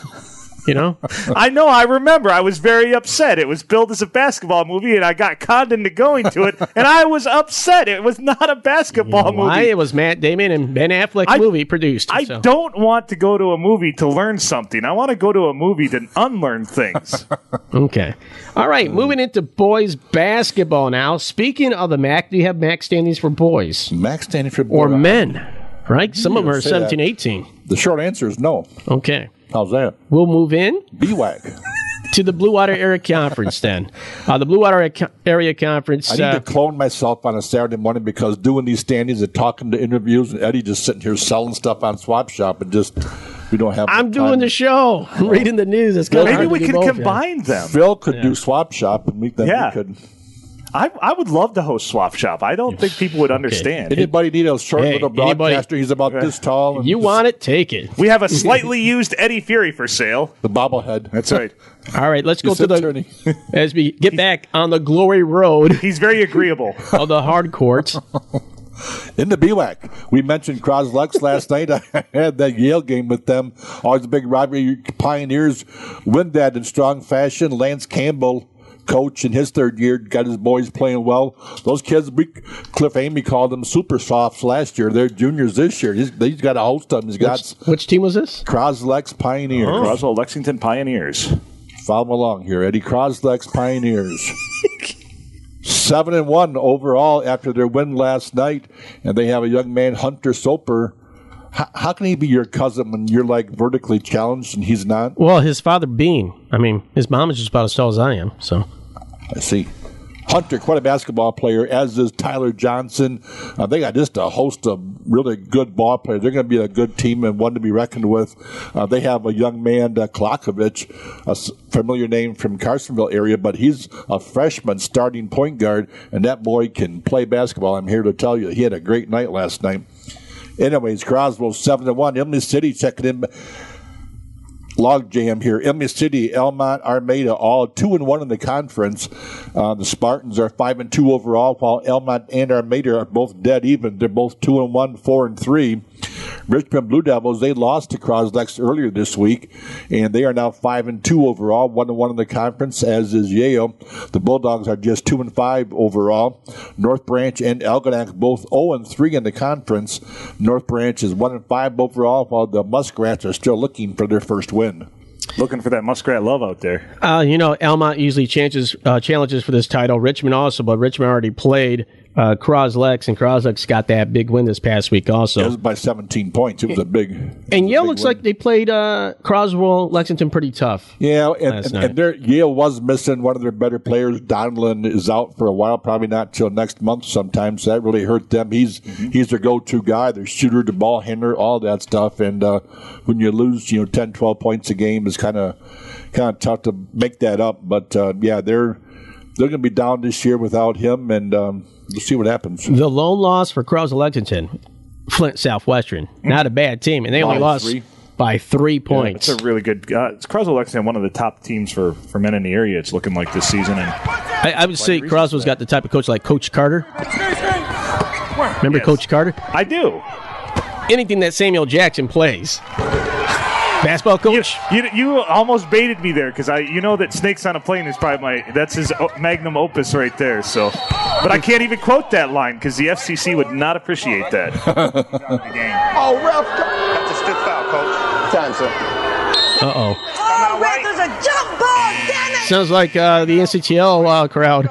S3: I know. I remember. I was very upset. It was billed as a basketball movie, and I got conned into going to it, and I was upset. It was not a basketball movie.
S1: It was Matt Damon and Ben Affleck movie produced.
S3: I don't want to go to a movie to learn something. I want to go to a movie to unlearn things.
S1: Okay. All right. Moving into boys basketball now. Speaking of the MAC, do you have MAC standings for boys?
S2: MAC standings for boys.
S1: Or men, right? Some of them are 17, 18.
S2: The short answer is no.
S1: Okay.
S2: How's that?
S1: We'll move in.
S2: BWAC.
S1: To the Blue Water Area Conference then. The Blue Water Area Conference.
S2: I need to clone myself on a Saturday morning because doing these standings and talking to interviews and Eddie just sitting here selling stuff on Swap Shop and we don't have
S1: I'm doing the show. I'm reading the news. It's
S3: maybe we could combine them.
S2: Phil could do Swap Shop and we could.
S3: I would love to host Swap Shop. I don't think people would understand.
S2: Anybody need a short little broadcaster? He's about this tall.
S1: You want it? Take it.
S3: We have a slightly used Eddie Fury for sale.
S2: The bobblehead.
S3: That's right.
S1: All right, let's go to as we get back on the glory road.
S3: He's very agreeable.
S1: Of the hard courts.
S2: In the BWAC, we mentioned Croslex last night. I had that Yale game with them. Always a big rivalry. Pioneers win that in strong fashion. Lance Campbell, coach in his third year, got his boys playing well. Those kids, Cliff Amy called them super softs last year. They're juniors this year. He's got a host of them. He's got
S1: which team was this?
S2: Croslex Pioneers.
S3: Croswell Lexington Pioneers.
S2: Follow along here, Eddie. Croslex Pioneers. 7-1 overall after their win last night, and they have a young man, Hunter Soper. How can he be your cousin when you're like vertically challenged and he's not?
S1: Well, his father Bean. I mean, his mom is just about as tall as I am. So
S2: I see. Hunter, quite a basketball player, as is Tyler Johnson. They got just a host of really good ball players. They're going to be a good team and one to be reckoned with. They have a young man, Klokovic, a familiar name from Carsonville area, but he's a freshman starting point guard, and that boy can play basketball. I'm here to tell you, he had a great night last night. Anyways, Croswell 7-1. Emily City checking in. Log jam here. Emily City, Elmont, Armada, all 2-1 in the conference. The Spartans are 5-2 overall, while Elmont and Armada are both dead even. They're both 2-1, 4-3. Richmond Blue Devils, they lost to Croslex earlier this week, and they are now 5-2 overall, 1-1 in the conference, as is Yale. The Bulldogs are just 2-5 overall. North Branch and Algonac both 0-3 in the conference. North Branch is 1-5 overall, while the Muskrats are still looking for their first win.
S3: Looking for that Muskrat love out there.
S1: Elmont usually challenges for this title. Richmond also, but Richmond already played Croslex, and Croslex got that big win this past week also.
S2: It was by 17 points. It was a big
S1: And Yale looks like they played Croswell Lexington pretty tough.
S2: Yeah, and Yale was missing one of their better players. Donlan is out for a while, probably not till next month sometime, so that really hurt them. He's their go-to guy, their shooter, the ball handler, all that stuff. And when you lose 10, 12 points a game, it's kind of tough to make that up. But, they're going to be down this year without him, and we'll see what happens.
S1: The lone loss for Croswell Lexington, Flint Southwestern. Not a bad team, and they only lost by 3 points.
S3: It's a really good. It's Croswell Lexington, one of the top teams for men in the area. It's looking like this season. And
S1: I would say Croswell's got the type of coach like Coach Carter. Remember Coach Carter?
S3: I do.
S1: Anything that Samuel Jackson plays. Basketball coach?
S3: You almost baited me there because that Snakes on a Plane is probably that's his magnum opus right there. So, but I can't even quote that line because the FCC would not appreciate that.
S10: Oh, ref! That's a stiff foul, coach. Time, sir.
S1: Uh-oh.
S4: Oh, ref, there's a jump ball, damn it!
S1: Sounds like the NCTL crowd.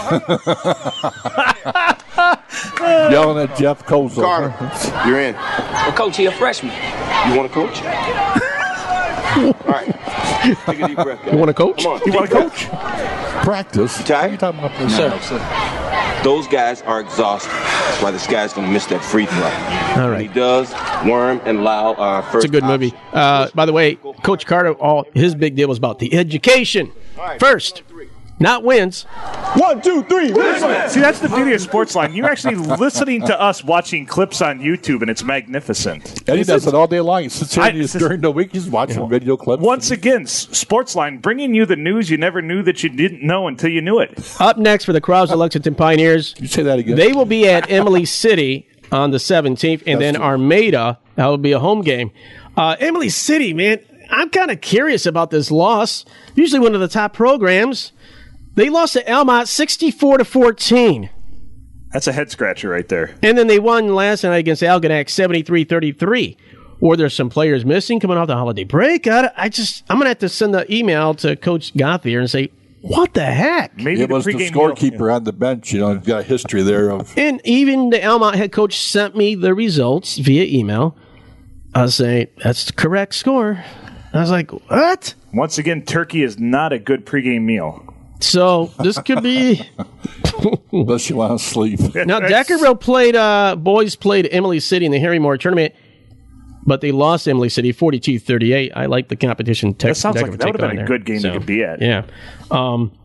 S2: Yelling at Jeff Kozel.
S10: Carter, you're in.
S11: Well, coach, he a freshman.
S10: You want to coach? All right. Take a deep breath, guys.
S1: You want to coach?
S10: Come on.
S3: You want to coach?
S2: Practice.
S10: You tired?
S2: What are you talking about?
S11: Sir.
S10: Those guys are exhausted. That's why this guy's going to miss that free throw.
S1: All right.
S10: When he does, Worm and Lau are first.
S1: It's a good movie. By the way, Coach Carter, his big deal was about the education. First, not wins.
S10: 1, 2, 3.
S3: See, that's the beauty of Sportsline. You're actually listening to us watching clips on YouTube, and it's magnificent.
S2: Eddie does it all day long. He sits here during the week. He's watching video clips.
S3: Once again, Sportsline, bringing you the news you never knew that you didn't know until you knew it.
S1: Up next for the Croswell Lexington Pioneers.
S2: You say that again.
S1: They will be at Emily City on the 17th, and then Armada. That will be a home game. Emily City, man, I'm kind of curious about this loss. Usually one of the top programs. They lost to Elmont 64-14.
S3: That's a head scratcher right there.
S1: And then they won last night against Algonac 73-33. Or there's some players missing coming off the holiday break. I'm going to have to send an email to Coach Gothier and say, what the heck?
S2: Maybe it was the scorekeeper on the bench. He's got a history there of.
S1: And even the Elmont head coach sent me the results via email. I was saying, that's the correct score. I was like, what?
S3: Once again, turkey is not a good pregame meal.
S1: So this could be.
S2: Unless you want to sleep.
S1: Now, Deckerville boys played Emily City in the Harry Moore tournament, but they lost Emily City 42-38. I like the competition.
S3: That sounds like that would have been a good game to be at.
S1: Yeah.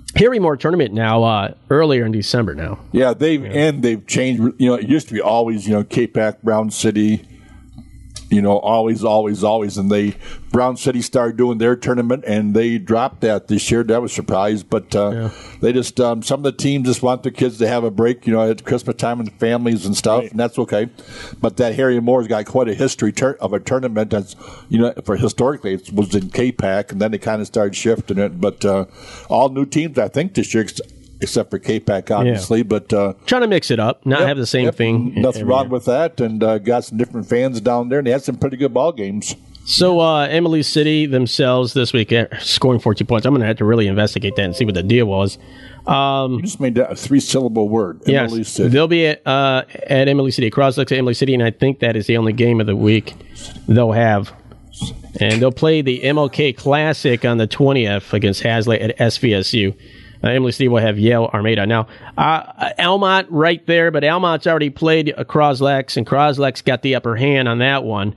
S1: Harry Moore tournament now earlier in December now.
S2: Yeah, they've changed. It used to be always K-Pac, Brown City. Always, and Brown City started doing their tournament, and they dropped that this year. That was a surprise, but they just some of the teams just want their kids to have a break, at Christmas time with families and stuff, and that's okay. But that Harry Moore's got quite a history of a tournament that's, for historically it was in K-Pac, and then they kind of started shifting it. But all new teams, I think, this year. Except for K-Pac, obviously, but
S1: trying to mix it up, not have the same thing.
S2: Nothing wrong with that, and got some different fans down there, and they had some pretty good ball games.
S1: So Emily City themselves this week scoring 14 points. I'm going to have to really investigate that and see what the deal was.
S2: You just made that a 3-syllable word.
S1: Yes,
S2: Emily City.
S1: They'll be at Emily City, Croslex at Emily City, and I think that is the only game of the week they'll have. And they'll play the MLK Classic on the 20th against Hazlitt at SVSU. Emily City will have Yale Armada. Now, Almont right there, but Almont's already played Croslex, and Croslex got the upper hand on that one.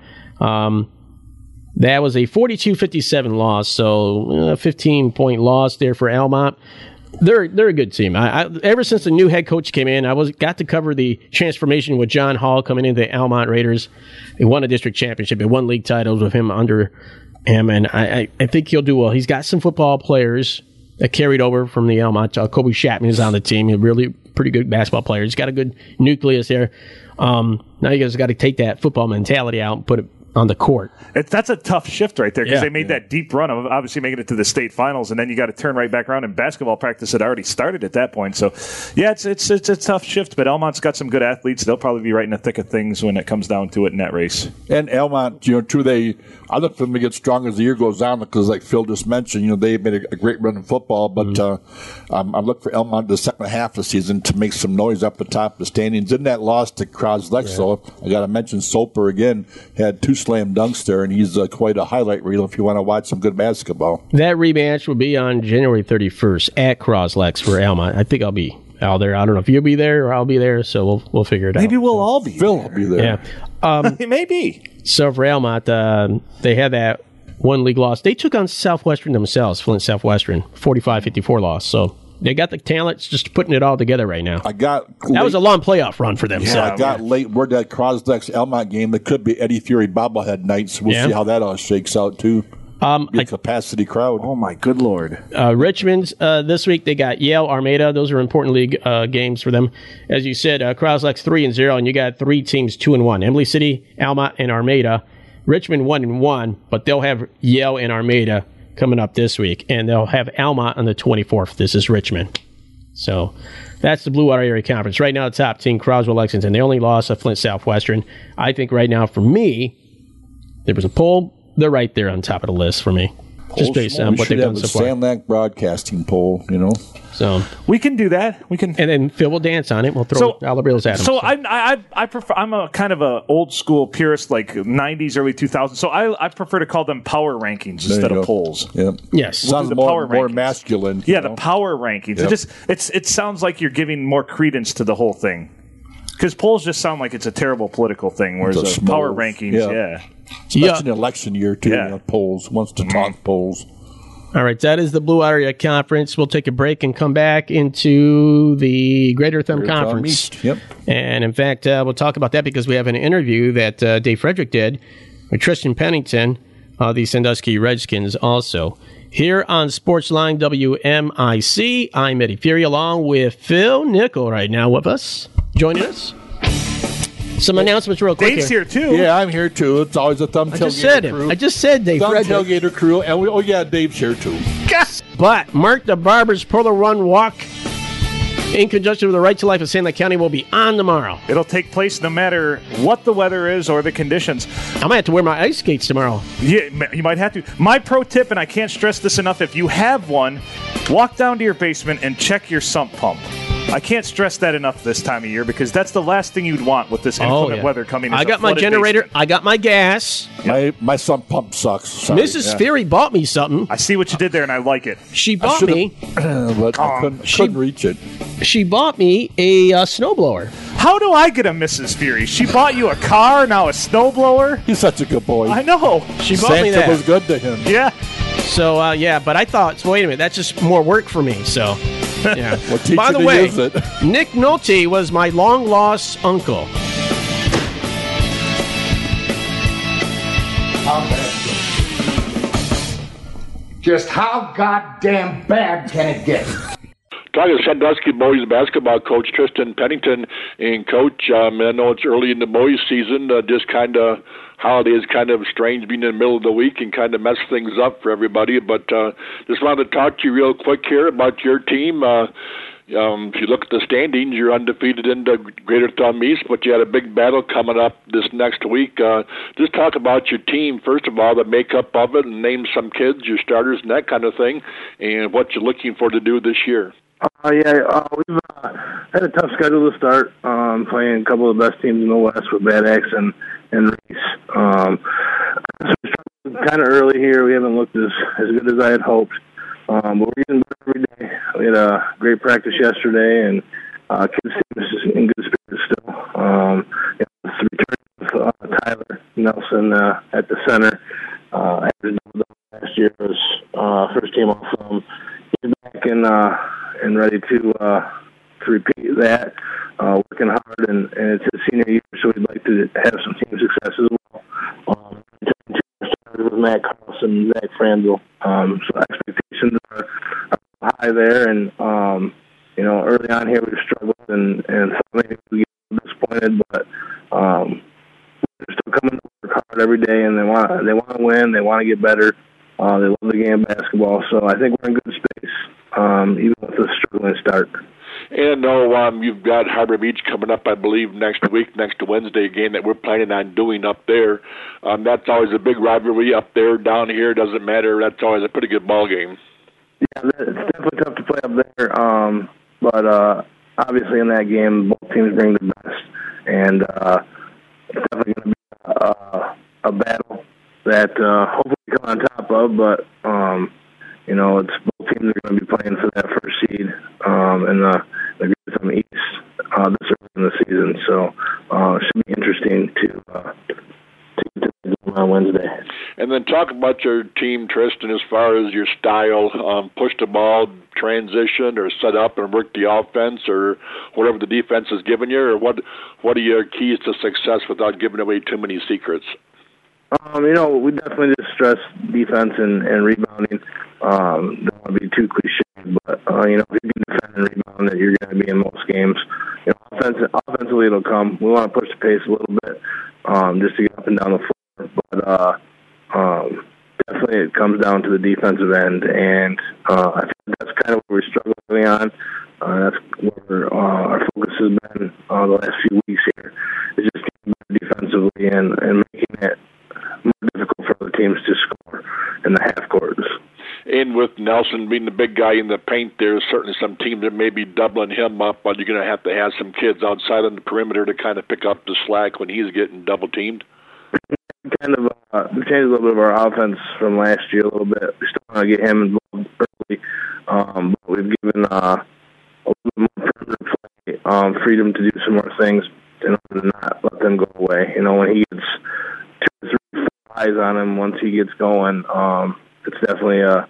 S1: That was a 42-57 loss, so a 15-point loss there for Almont. They're a good team. Ever since the new head coach came in, I got to cover the transformation with John Hall coming into the Almont Raiders. He won a district championship and won league titles with him under him, and I think he'll do well. He's got some football players that carried over from the Almont. Kobe Chapman is on the team. He's a really pretty good basketball player. He's got a good nucleus there. Now you guys got to take that football mentality out and put it on the court.
S3: That's a tough shift right there because they made that deep run of obviously making it to the state finals, and then you got to turn right back around, and basketball practice had already started at that point. So, it's a tough shift, but Almont's got some good athletes. They'll probably be right in the thick of things when it comes down to it in that race.
S2: And Almont, too, I look for them to get stronger as the year goes on because, like Phil just mentioned, they made a great run in football, but I look for Almont the second half of the season to make some noise up the top of the standings. In that loss to Croslex, so I got to mention Soper again, had 2 slam dunks there, and he's quite a highlight reel if you want to watch some good basketball.
S1: That rematch will be on January 31st at Croslex for Almont. I think I'll be out there. I don't know if you'll be there or I'll be there, so we'll figure it out.
S3: Maybe we'll all be.
S2: Phil will be there.
S1: Yeah.
S3: Maybe.
S1: So for Almont, they had that one league loss. They took on Southwestern themselves, Flint Southwestern, 45-54 loss. So they got the talent, just putting it all together right now. That was a long playoff run for them.
S2: Yeah, I got late word that Croslex Almont game. It could be Eddie Fury bobblehead night, so we'll see how that all shakes out too. A capacity crowd.
S3: Oh my good Lord!
S1: Richmond this week they got Yale Armada. Those are important league games for them. As you said, Croslex 3-0, and you got 3 teams 2-1. Emily City, Almont, and Armada. Richmond 1-1, but they'll have Yale and Armada coming up this week, and they'll have Almont on the 24th. This is Richmond. So that's the Blue Water Area Conference. Right now, the top team, Croswell Lexington. They only lost to Flint Southwestern. I think right now, for me, there was a poll. They're right there on top of the list for me. Just based on what they've done so far.
S2: Sandlac broadcasting poll,
S1: So
S3: we can do that. We can,
S1: and then Phil will dance on it. We'll throw dollar bills at him.
S3: So I prefer. I'm a kind of a old school purist, like 90s, early 2000s. So I prefer to call them power rankings instead of polls.
S2: Yeah.
S1: Yes.
S2: Sounds more masculine.
S3: Yeah, the power rankings. Yep. It sounds like you're giving more credence to the whole thing. Because polls just sound like it's a terrible political thing, whereas power rankings,
S2: Especially in election year, too. Polls wants to talk polls.
S1: All right, that is the Blue Area Conference. We'll take a break and come back into the Greater Thumb Conference.
S2: Yep.
S1: And, in fact, we'll talk about that because we have an interview that Dave Frederick did with Tristan Pennington, the Sandusky Redskins also. Here on Sportsline WMIC, I'm Eddie Fury along with Phil Nickel right now with us, joining us. Some announcements real quick.
S3: Dave's here too.
S2: Yeah, I'm here too. It's always a Thumb Tailgater crew.
S1: I just said Dave
S2: Thumb
S1: Frederick.
S2: Tailgater crew. And Dave's here too.
S1: But Mark the Barber's Polar Run Walk in conjunction with the Right to Life of St. Lake County will be on tomorrow.
S3: It'll take place no matter what the weather is or the conditions.
S1: I might have to wear my ice skates tomorrow.
S3: Yeah, you might have to. My pro tip, and I can't stress this enough, if you have one, walk down to your basement and check your sump pump. I can't stress that enough this time of year because that's the last thing you'd want with this inclement weather coming.
S1: I got my generator.
S3: Basement.
S1: I got my gas.
S2: My sump pump sucks. Sorry.
S1: Mrs. Fury bought me something.
S3: I see what you did there, and I like it.
S1: She bought me.
S2: But I couldn't reach it.
S1: She bought me a snowblower.
S3: How do I get a Mrs. Fury? She bought you a car, now a snowblower?
S2: He's such a good boy.
S3: I know.
S1: She bought me that.
S2: Santa was good to him.
S3: Yeah.
S1: So, but I thought, so wait a minute, that's just more work for me. So, yeah. By the way, Nick Nolte was my long-lost uncle.
S12: Just how goddamn bad can it get?
S6: Talking to Sandusky boys basketball coach Tristan Pennington, and coach, I know it's early in the boys season, just kind of holidays kind of strange being in the middle of the week and kind of mess things up for everybody, but just wanted to talk to you real quick here about your team. If you look at the standings, you're undefeated in the Greater Thumb East, but you had a big battle coming up this next week. Just talk about your team, first of all, the makeup of it, and name some kids, your starters, and that kind of thing, and what you're looking for to do this year.
S7: We've had a tough schedule to start, playing a couple of the best teams in the West with Bad Axe and Reese. So we started kind of early here. We haven't looked as good as I had hoped. But we're getting better every day. We had a great practice yesterday, and kids team is in good spirits still. The return of Tyler Nelson at the center. Last year was first team all from. He's back and ready to repeat that. Working hard, and it's his senior year, so we'd like to have some team success as well. With Matt Carlson and Zach Franzel. So expectations are high there, and early on here we've struggled, and maybe we get disappointed, but they're still coming to work hard every day, and they want to win, they want to get better. They love the game of basketball, so I think we're in good space, even with the struggling start.
S6: And you've got Harbor Beach coming up, I believe, next Wednesday, a game that we're planning on doing up there. That's always a big rivalry up there. Down here, doesn't matter. That's always a pretty good ball game.
S7: Yeah, it's definitely tough to play up there. But obviously in that game, both teams bring the best. And it's definitely going to be a battle that hopefully we come on top of. But, it's both teams are going to be playing for that first seed in the Greater Thumb East this early in the season. So it should be interesting to get to the game on Wednesday.
S6: And then talk about your team, Tristan, as far as your style, push the ball, transition, or set up and work the offense, or whatever the defense has given you, or what are your keys to success without giving away too many secrets?
S7: We definitely just stress defense and rebounding. Don't want to be too cliche, but if you can defend and rebound, that you're going to be in most games. Offensively, it'll come. We want to push the pace a little bit, just to get up and down the floor. But definitely, it comes down to the defensive end, and I think that's kind of where we struggle early on. That's where our focus has been the last few weeks here. Is just getting better defensively and making it more difficult for other teams to score in the half courts.
S6: And with Nelson being the big guy in the paint, there's certainly some teams that may be doubling him up, but you're going to have some kids outside on the perimeter to kind of pick up the slack when he's getting double teamed.
S7: Kind of, we changed a little bit of our offense from last year a little bit. We still want to get him involved early, but we've given a little bit more perimeter play, freedom to do some more things in order to not let them go away. When he gets 2 or 3 eyes on him, once he gets going, it's definitely a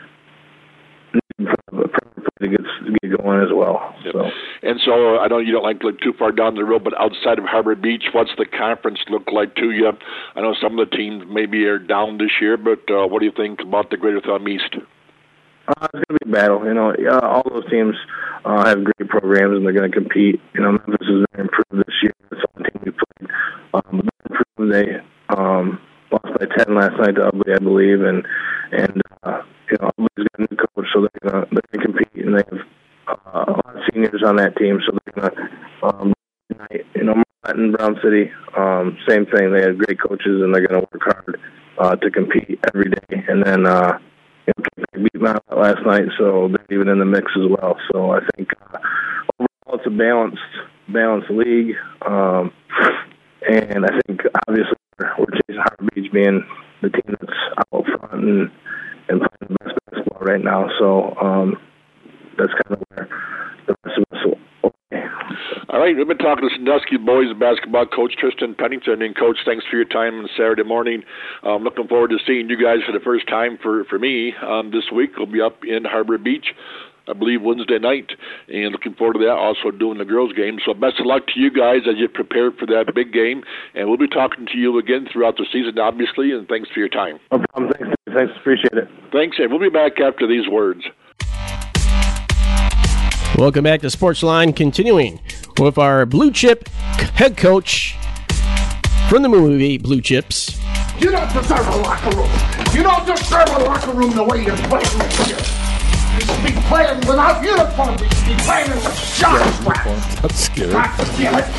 S7: to get going as well.
S6: Yep.
S7: So.
S6: And so I know you don't like to look too far down the road, but outside of Harbor Beach, what's the conference look like to you? I know some of the teams maybe are down this year, but what do you think about the Greater Thumb East?
S7: It's going to be a battle. All those teams have great programs, and they're going to compete. Memphis is very improved this year. It's the only team we played. But they're improved. They lost by 10 last night to Ubley, I believe, and Ubley's got a new coach, so they're going to compete, and they have a lot of seniors on that team, so they're going to Marquette and Brown City, same thing. They have great coaches, and they're going to work hard to compete every day. And then they beat Mount last night, so they're even in the mix as well. So I think overall it's a balanced league, and I think obviously we're chasing Harbor Beach being the team that's out front and playing the best basketball right now. So that's kind of where the rest of us will play.
S6: All right, we've been talking to Sandusky boys basketball coach Tristan Pennington. And, Coach, thanks for your time on Saturday morning. I'm looking forward to seeing you guys for the first time for me this week. We'll be up in Harbor Beach, I believe, Wednesday night, and looking forward to that, also doing the girls' game. So best of luck to you guys as you prepare for that big game, and we'll be talking to you again throughout the season, obviously, and thanks for your time.
S7: No problem. Thanks. Appreciate it.
S6: Thanks, and we'll be back after these words.
S1: Welcome back to Sportsline, continuing with our Blue Chip head coach from the movie Blue Chips.
S12: You don't deserve a locker room. You don't deserve a locker room the way you're playing this year. You should be playing without uniforms. You should be playing with shot straps.
S2: That's scary.
S12: God damn it.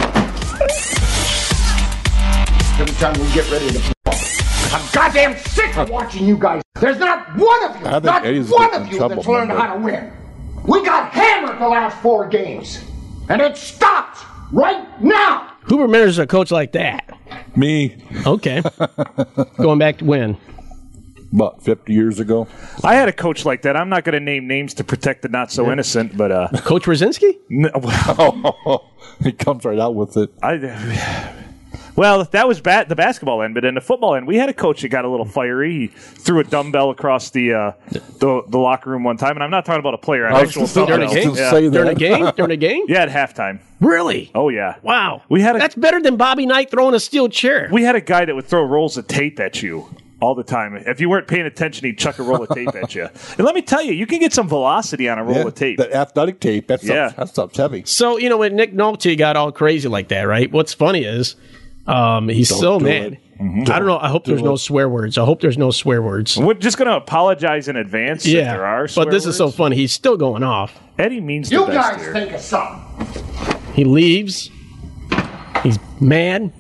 S12: Every time we get ready to play, I'm goddamn sick of watching you guys. There's not one of you, not one of you that's learned how to win. We got hammered the last 4 games, and it stopped right now.
S1: Who remembers a coach like that?
S2: Me.
S1: Okay. Going back to when?
S2: About 50 years ago.
S3: I had a coach like that. I'm not going to name names to protect the not so innocent, but
S1: Coach Brzezinski?
S2: He comes right out with it.
S3: Well, that was the basketball end, but in the football end, we had a coach that got a little fiery. He threw a dumbbell across the locker room one time, and I'm not talking about a player.
S1: During a game?
S3: Yeah, at halftime.
S1: Really?
S3: Oh yeah.
S1: Wow. That's better than Bobby Knight throwing a steel chair.
S3: We had a guy that would throw rolls of tape at you all the time. If you weren't paying attention, he'd chuck a roll of tape at you. And let me tell you, you can get some velocity on a roll of tape.
S2: The athletic tape, that stuff's heavy.
S1: So, when Nick Nolte got all crazy like that, right? What's funny is he's so mad.
S2: Mm-hmm.
S1: I don't know. I hope there's no swear words.
S3: We're just going to apologize in advance if there are swear
S1: but this is so funny. He's still going off.
S3: Eddie means
S12: you
S3: the best
S12: guys
S3: here.
S12: think of something.
S1: He leaves. He's mad.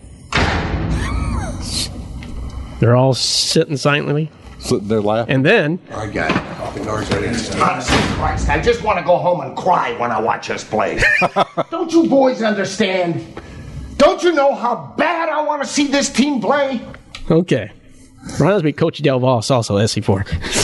S1: They're all sitting silently.
S2: Sitting there laughing.
S1: And then...
S12: I got it. Honestly, Christ, I just want to go home and cry when I watch us play. Don't you boys understand? Don't you know how bad I want to see this team play?
S1: Okay. Reminds me of Coach Del Voss, also SC4.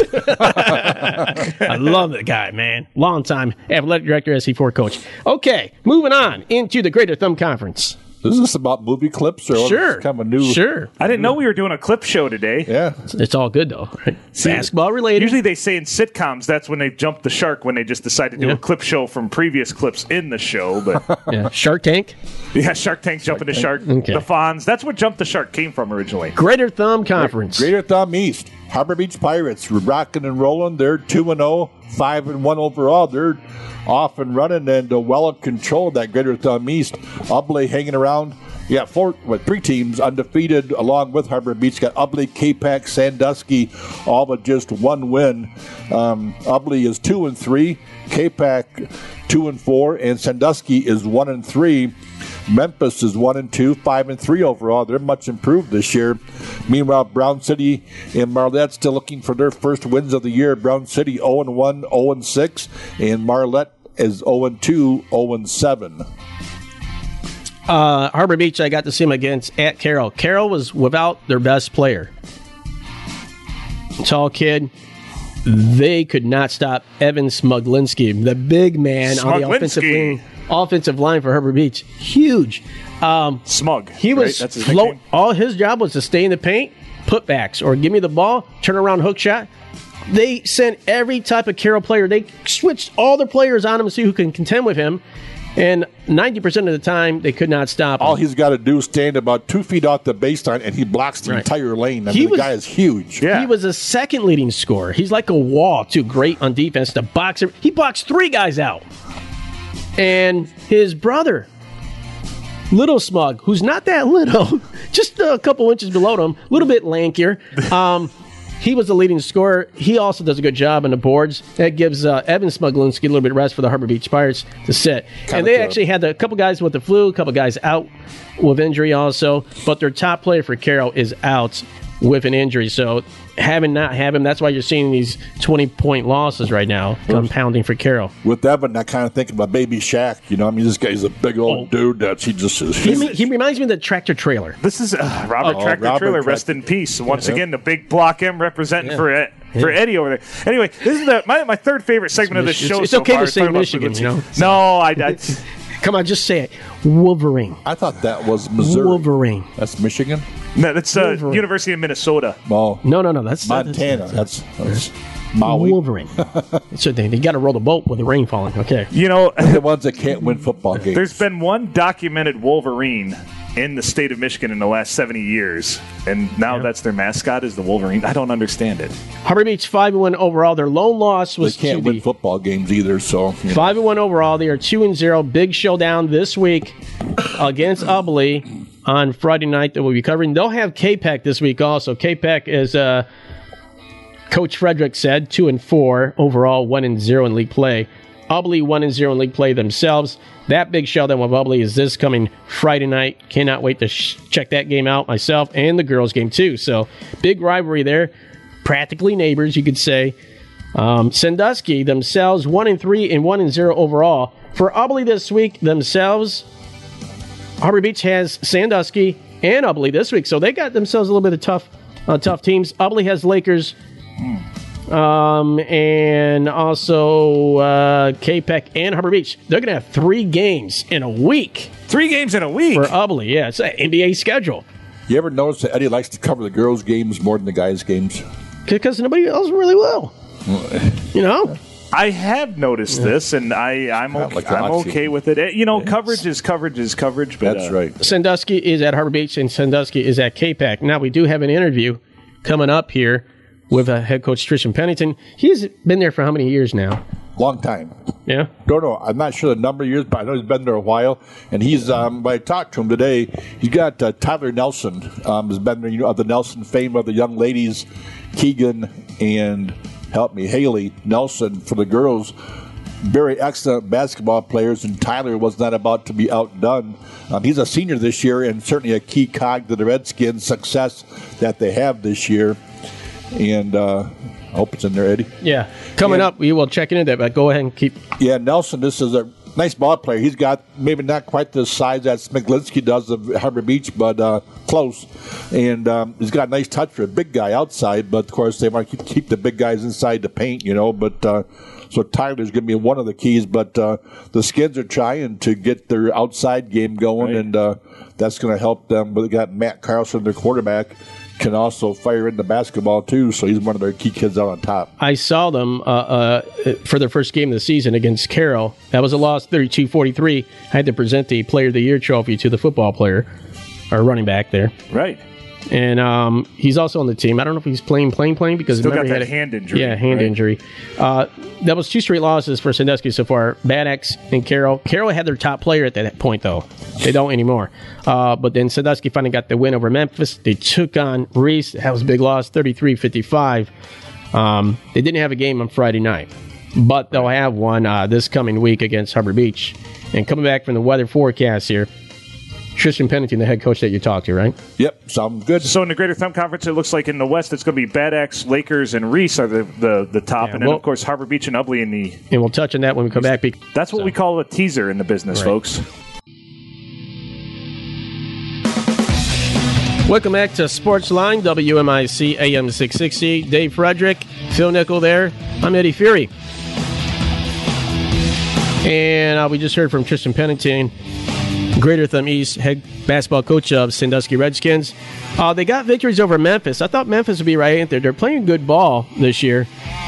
S1: I love the guy, man. Long time athletic director, SC4 coach. Okay, moving on into the Greater Thumb Conference.
S2: Is this about movie clips or
S1: sure.
S2: Kind of a new?
S1: Sure.
S3: I didn't know we were doing a clip show today.
S2: Yeah.
S1: It's all good, though. Right? Basketball related.
S3: Usually they say in sitcoms that's when they jump the shark, when they just decide to do a clip show from previous clips in the show. But
S1: yeah. Shark Tank?
S3: Yeah, Shark Tank jumping the shark.
S1: Okay.
S3: The Fonz. That's where Jump the Shark came from originally.
S1: Greater Thumb Conference.
S2: Greater Thumb East. Harbor Beach Pirates. We're rocking and rolling. They're 2-0, 5-1 overall. They're off and running and well in control of that Greater Thumb East. Ubley hanging around. Yeah, 3 teams undefeated along with Harbor Beach. Got Ubley, K-Pac, Sandusky, all but just one win. Ubley is 2-3, K-Pac 2-4, and Sandusky is 1-3. Memphis is 1-2, 5-3 overall. They're much improved this year. Meanwhile, Brown City and Marlette still looking for their first wins of the year. Brown City 0-1, 0-6, and Marlette is 0-2, 0-7.
S1: Harbor Beach, I got to see them against at Carroll. Carroll was without their best player. Tall kid. They could not stop Evan Smuglinski, the big man on the offensive line for Harbor Beach. Huge.
S3: Smug.
S1: He was float. All his job was to stay in the paint, putbacks, or give me the ball, turn around hook shot. They sent every type of Carroll player. They switched all their players on him to see who can contend with him. And 90% of the time, they could not stop him.
S2: All he's got to do is stand about 2 feet off the baseline, and he blocks the entire lane. The guy is huge.
S1: Yeah. He was a second leading scorer. He's like a wall, too. Great on defense. The boxer. He boxed 3 guys out. And his brother, Little Smug, who's not that little, just a couple inches below him, a little bit lankier. He was the leading scorer. He also does a good job on the boards. That gives Evan Smuglinski a little bit of rest for the Harbor Beach Pirates to sit. And they actually had a couple guys with the flu, a couple guys out with injury also. But their top player for Carroll is out with an injury. So not have him, that's why you're seeing these 20-point losses right now compounding for Carroll.
S2: With Evan, I kind of think about Baby Shaq. You know, I mean, this guy's a big old dude. He
S1: reminds me of the Tractor Trailer.
S3: This is Robert Trailer. Rest in peace. Once again, the big Block M representing for Eddie over there. Anyway, this is my third favorite segment of this show.
S1: It's
S3: so
S1: okay
S3: far.
S1: to say Michigan, you know.
S3: No,
S1: Come on, just say it. Wolverine.
S2: I thought that was Missouri.
S1: Wolverine.
S2: That's Michigan?
S3: No, that's University of Minnesota.
S2: Oh.
S1: No. That's
S2: Montana. That's Maui.
S1: Wolverine. So they got to roll the boat with the rain falling. Okay.
S3: You know,
S2: the ones that can't win football games.
S3: There's been one documented Wolverine in the state of Michigan in the last 70 years, and now that's their mascot is the Wolverine. I don't understand it.
S1: Harbor Beach 5-1 overall. Their lone loss was
S2: they can't win football games either. So
S1: 5-1 overall. They are 2-0. Big showdown this week against Ubly on Friday night that we'll be covering. They'll have K-Pac this week also. K-Pac is Coach Frederick said 2-4 overall, 1-0 in league play. Ubly 1-0 in league play themselves. That big showdown with Ubly is this coming Friday night. Cannot wait to check that game out myself and the girls' game too. So big rivalry there. Practically neighbors, you could say. Sandusky themselves 1-3 and 1-0 overall. For Ubly this week themselves, Harbor Beach has Sandusky and Ubly this week, so they got themselves a little bit of tough teams. Ubly has Lakers. And also K-Pac and Harbor Beach. They're going to have 3 games in a week.
S3: 3 games in a week?
S1: For Ubly, yeah. It's an NBA schedule.
S2: You ever notice that Eddie likes to cover the girls' games more than the guys' games?
S1: Because nobody else really will. You know?
S3: I have noticed this, and I'm okay with it. You know, coverage is coverage. But,
S2: that's right.
S1: Sandusky is at Harbor Beach, and Sandusky is at K-Pac. Now, we do have an interview coming up here with head coach Tristan Pennington. He's been there for how many years now?
S2: Long time.
S1: Yeah?
S2: Don't know. I'm not sure the number of years, but I know he's been there a while. And he's, when I talked to him today, he's got Tyler Nelson. Has been there, of the Nelson fame of the young ladies, Keegan and, Haley Nelson for the girls. Very excellent basketball players, and Tyler was not about to be outdone. He's a senior this year and certainly a key cog to the Redskins' success that they have this year. And I hope it's in there, Eddie.
S1: Yeah. Coming up, we will check into that, but go ahead and keep.
S2: Yeah, Nelson, this is a nice ball player. He's got maybe not quite the size that Smiglinski does of Harbor Beach, but close. And he's got a nice touch for a big guy outside, but of course they want to keep the big guys inside the paint, But so Tyler's going to be one of the keys, but the Skins are trying to get their outside game going, and that's going to help them. But they got Matt Carlson, their quarterback, can also fire into basketball too, so he's one of their key kids out on top.
S1: I saw them for their first game of the season against Carroll. That was a loss, 32-43. I had to present the Player of the Year trophy to the football player, or running back there.
S3: Right.
S1: And he's also on the team. I don't know if he's playing because
S3: still got
S1: he
S3: that
S1: had
S3: hand injury.
S1: Yeah, hand injury. That was 2 straight losses for Sandusky so far. Bad X and Carroll. Carroll had their top player at that point, though. They don't anymore. But then Sandusky finally got the win over Memphis. They took on Reese. That was a big loss, 33-55. They didn't have a game on Friday night, but they'll have one this coming week against Harbor Beach. And coming back from the weather forecast here, Tristan Pennington, the head coach that you talked to, right?
S2: Yep, sounds good.
S3: So in the Greater Thumb Conference, it looks like in the West, it's going to be Bad Axe, Lakers, and Reese are the top, and then, of course, Harbor Beach and Ubly in the...
S1: And we'll touch on that when we come back.
S3: That's what we call a teaser in the business, folks.
S1: Welcome back to Sportsline, WMIC AM 660. Dave Frederick, Phil Nickel there. I'm Eddie Fury. And we just heard from Tristan Pennington, Greater Thumb East head basketball coach of Sandusky Redskins. They got victories over Memphis. I thought Memphis would be right in there. They're playing good ball this year.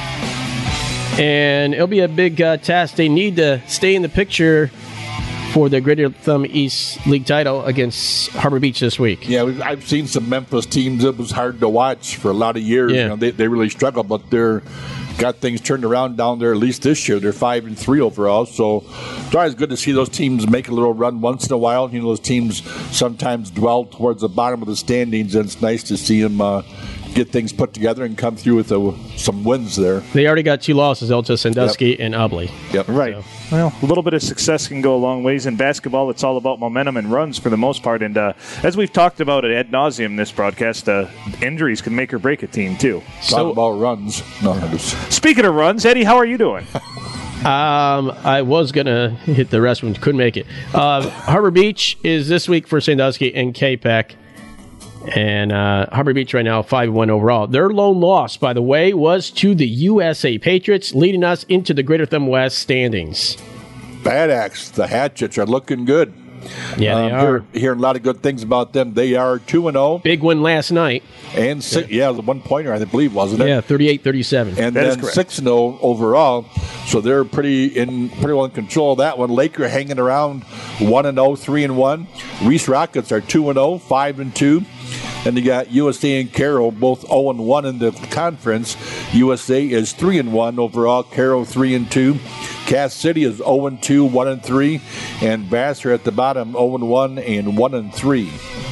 S1: And it'll be a big task. They need to stay in the picture for the Greater Thumb East League title against Harbor Beach this week.
S2: Yeah, I've seen some Memphis teams. It was hard to watch for a lot of years.
S1: Yeah.
S2: They really struggled, but they're got things turned around down there at least this year. They're 5-3 overall, so it's always good to see those teams make a little run once in a while. Those teams sometimes dwell towards the bottom of the standings, and it's nice to see them get things put together and come through with some wins there.
S1: They already got 2 losses, to Sandusky and Ubly.
S2: Yep.
S3: Right. So. Well, a little bit of success can go a long ways. In basketball, it's all about momentum and runs for the most part. And as we've talked about ad nauseum this broadcast, injuries can make or break a team, too.
S2: Talk about runs.
S3: Speaking of runs, Eddie, how are you doing?
S1: I was going to hit the rest of them, couldn't make it. Harbor Beach is this week for Sandusky and K-Pac. And Harbor Beach right now, 5-1 overall. Their lone loss, by the way, was to the USA Patriots, leading us into the Greater Thumb West standings.
S2: Bad Axe, the Hatchets are looking good.
S1: Yeah, they are.
S2: Hearing a lot of good things about them. They are 2-0.
S1: Big win last night.
S2: And the one-pointer, I believe, wasn't it?
S1: Yeah, 38-37.
S2: And then 6-0 overall. So they're pretty well in control of that one. Laker hanging around 1-0, 3-1. Reese Rockets are 2-0, 5-2. And you got USA and Carroll both 0-1 in the conference. USA is 3-1 overall. Carroll 3-2. Cass City is 0-2, 1-3, and Vassar at the bottom 0-1 and 1-3.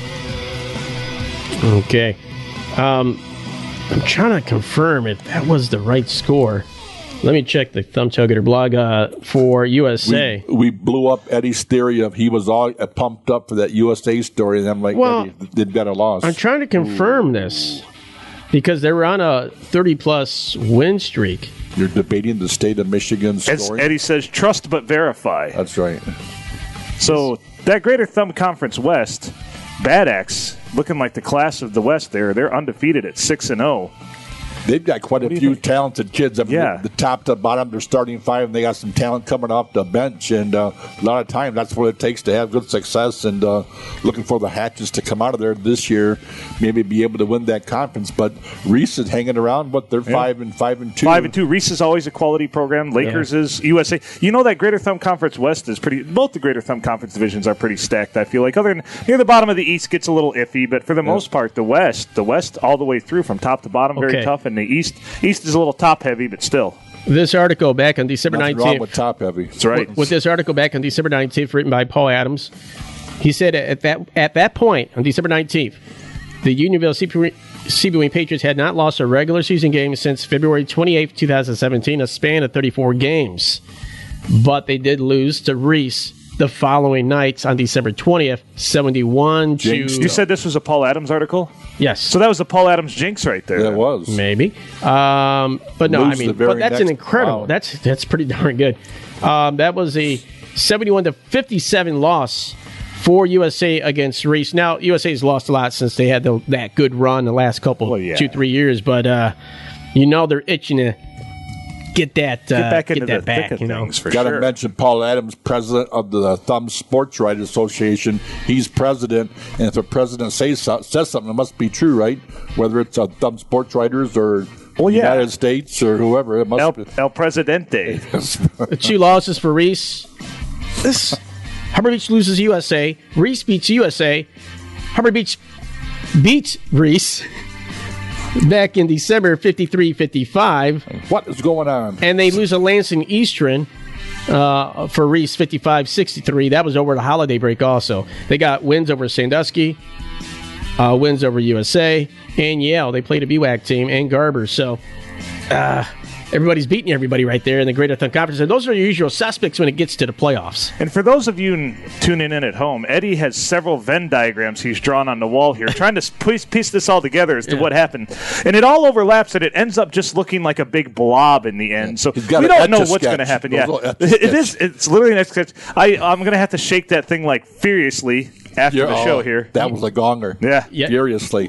S1: Okay, I'm trying to confirm if that was the right score. Let me check the Thumb Tuggeter blog for USA.
S2: We blew up Eddie's theory of he was all pumped up for that USA story, and I'm like, Eddie, they've got a loss.
S1: I'm trying to confirm this because they were on a 30-plus win streak.
S2: You're debating the state of Michigan scoring?
S3: As Eddie says, trust but verify.
S2: That's right.
S3: So that Greater Thumb Conference West, Bad Axe, looking like the class of the West there. They're undefeated at 6-0.
S2: They've got quite a few talented kids. I mean,
S3: yeah.
S2: The top to bottom, they're starting five, and they got some talent coming off the bench. And a lot of times, that's what it takes to have good success. And looking for the Hatches to come out of there this year, maybe be able to win that conference. But Reese is hanging around. But they're 5-2.
S3: 5-2. Reese is always a quality program. Lakers is USA. You know that Greater Thumb Conference West is pretty. Both the Greater Thumb Conference divisions are pretty stacked. I feel like other than near the bottom of the East gets a little iffy, but for the most part, the West all the way through from top to bottom, very tough, and the East is a little top heavy, but still.
S1: This article back on December 19th.
S2: Wrong with top heavy.
S3: That's right.
S1: With this article back on December 19th, written by Paul Adams, he said at that point on December 19th, the Unionville Seaboing Patriots had not lost a regular season game since February 28th, 2017, a span of 34 games. But they did lose to Reese the following nights on December 20th, 71 to...
S3: You said this was a Paul Adams article?
S1: Yes.
S3: So that was the Paul Adams jinx right there.
S2: Yeah, it was.
S1: Maybe. But no, I mean, but that's an incredible... Wow. That's pretty darn good. That was a 71-57 loss for USA against Reese. Now, USA's lost a lot since they had that good run the last couple, 2-3 years, but they're itching to get that back.
S2: Got to mention Paul Adams, president of the Thumb Sports Writers Association. He's president, and if the president says something, it must be true, right? Whether it's Thumb Sports Writers or United States or whoever, it must be.
S3: El Presidente.
S1: The 2 losses for Reese. Harbor Beach loses USA. Reese beats USA. Harbor Beach beats Reese back in December, 53-55.
S2: What is going on?
S1: And they lose to Lansing Eastern for Reese, 55-63. That was over the holiday break also. They got wins over Sandusky, wins over USA, and Yale. They played a BWAC team, and Garber. So everybody's beating everybody right there in the Greater Thumb Conference. And those are your usual suspects when it gets to the playoffs.
S3: And for those of you tuning in at home, Eddie has several Venn diagrams he's drawn on the wall here, trying to piece this all together as to what happened. And it all overlaps, and it ends up just looking like a big blob in the end. So we don't know what's going to happen. Yeah, it is. It's literally an sketch. I'm going to have to shake that thing like furiously after the show here.
S2: That was a gonger.
S3: Yeah.
S2: Furiously.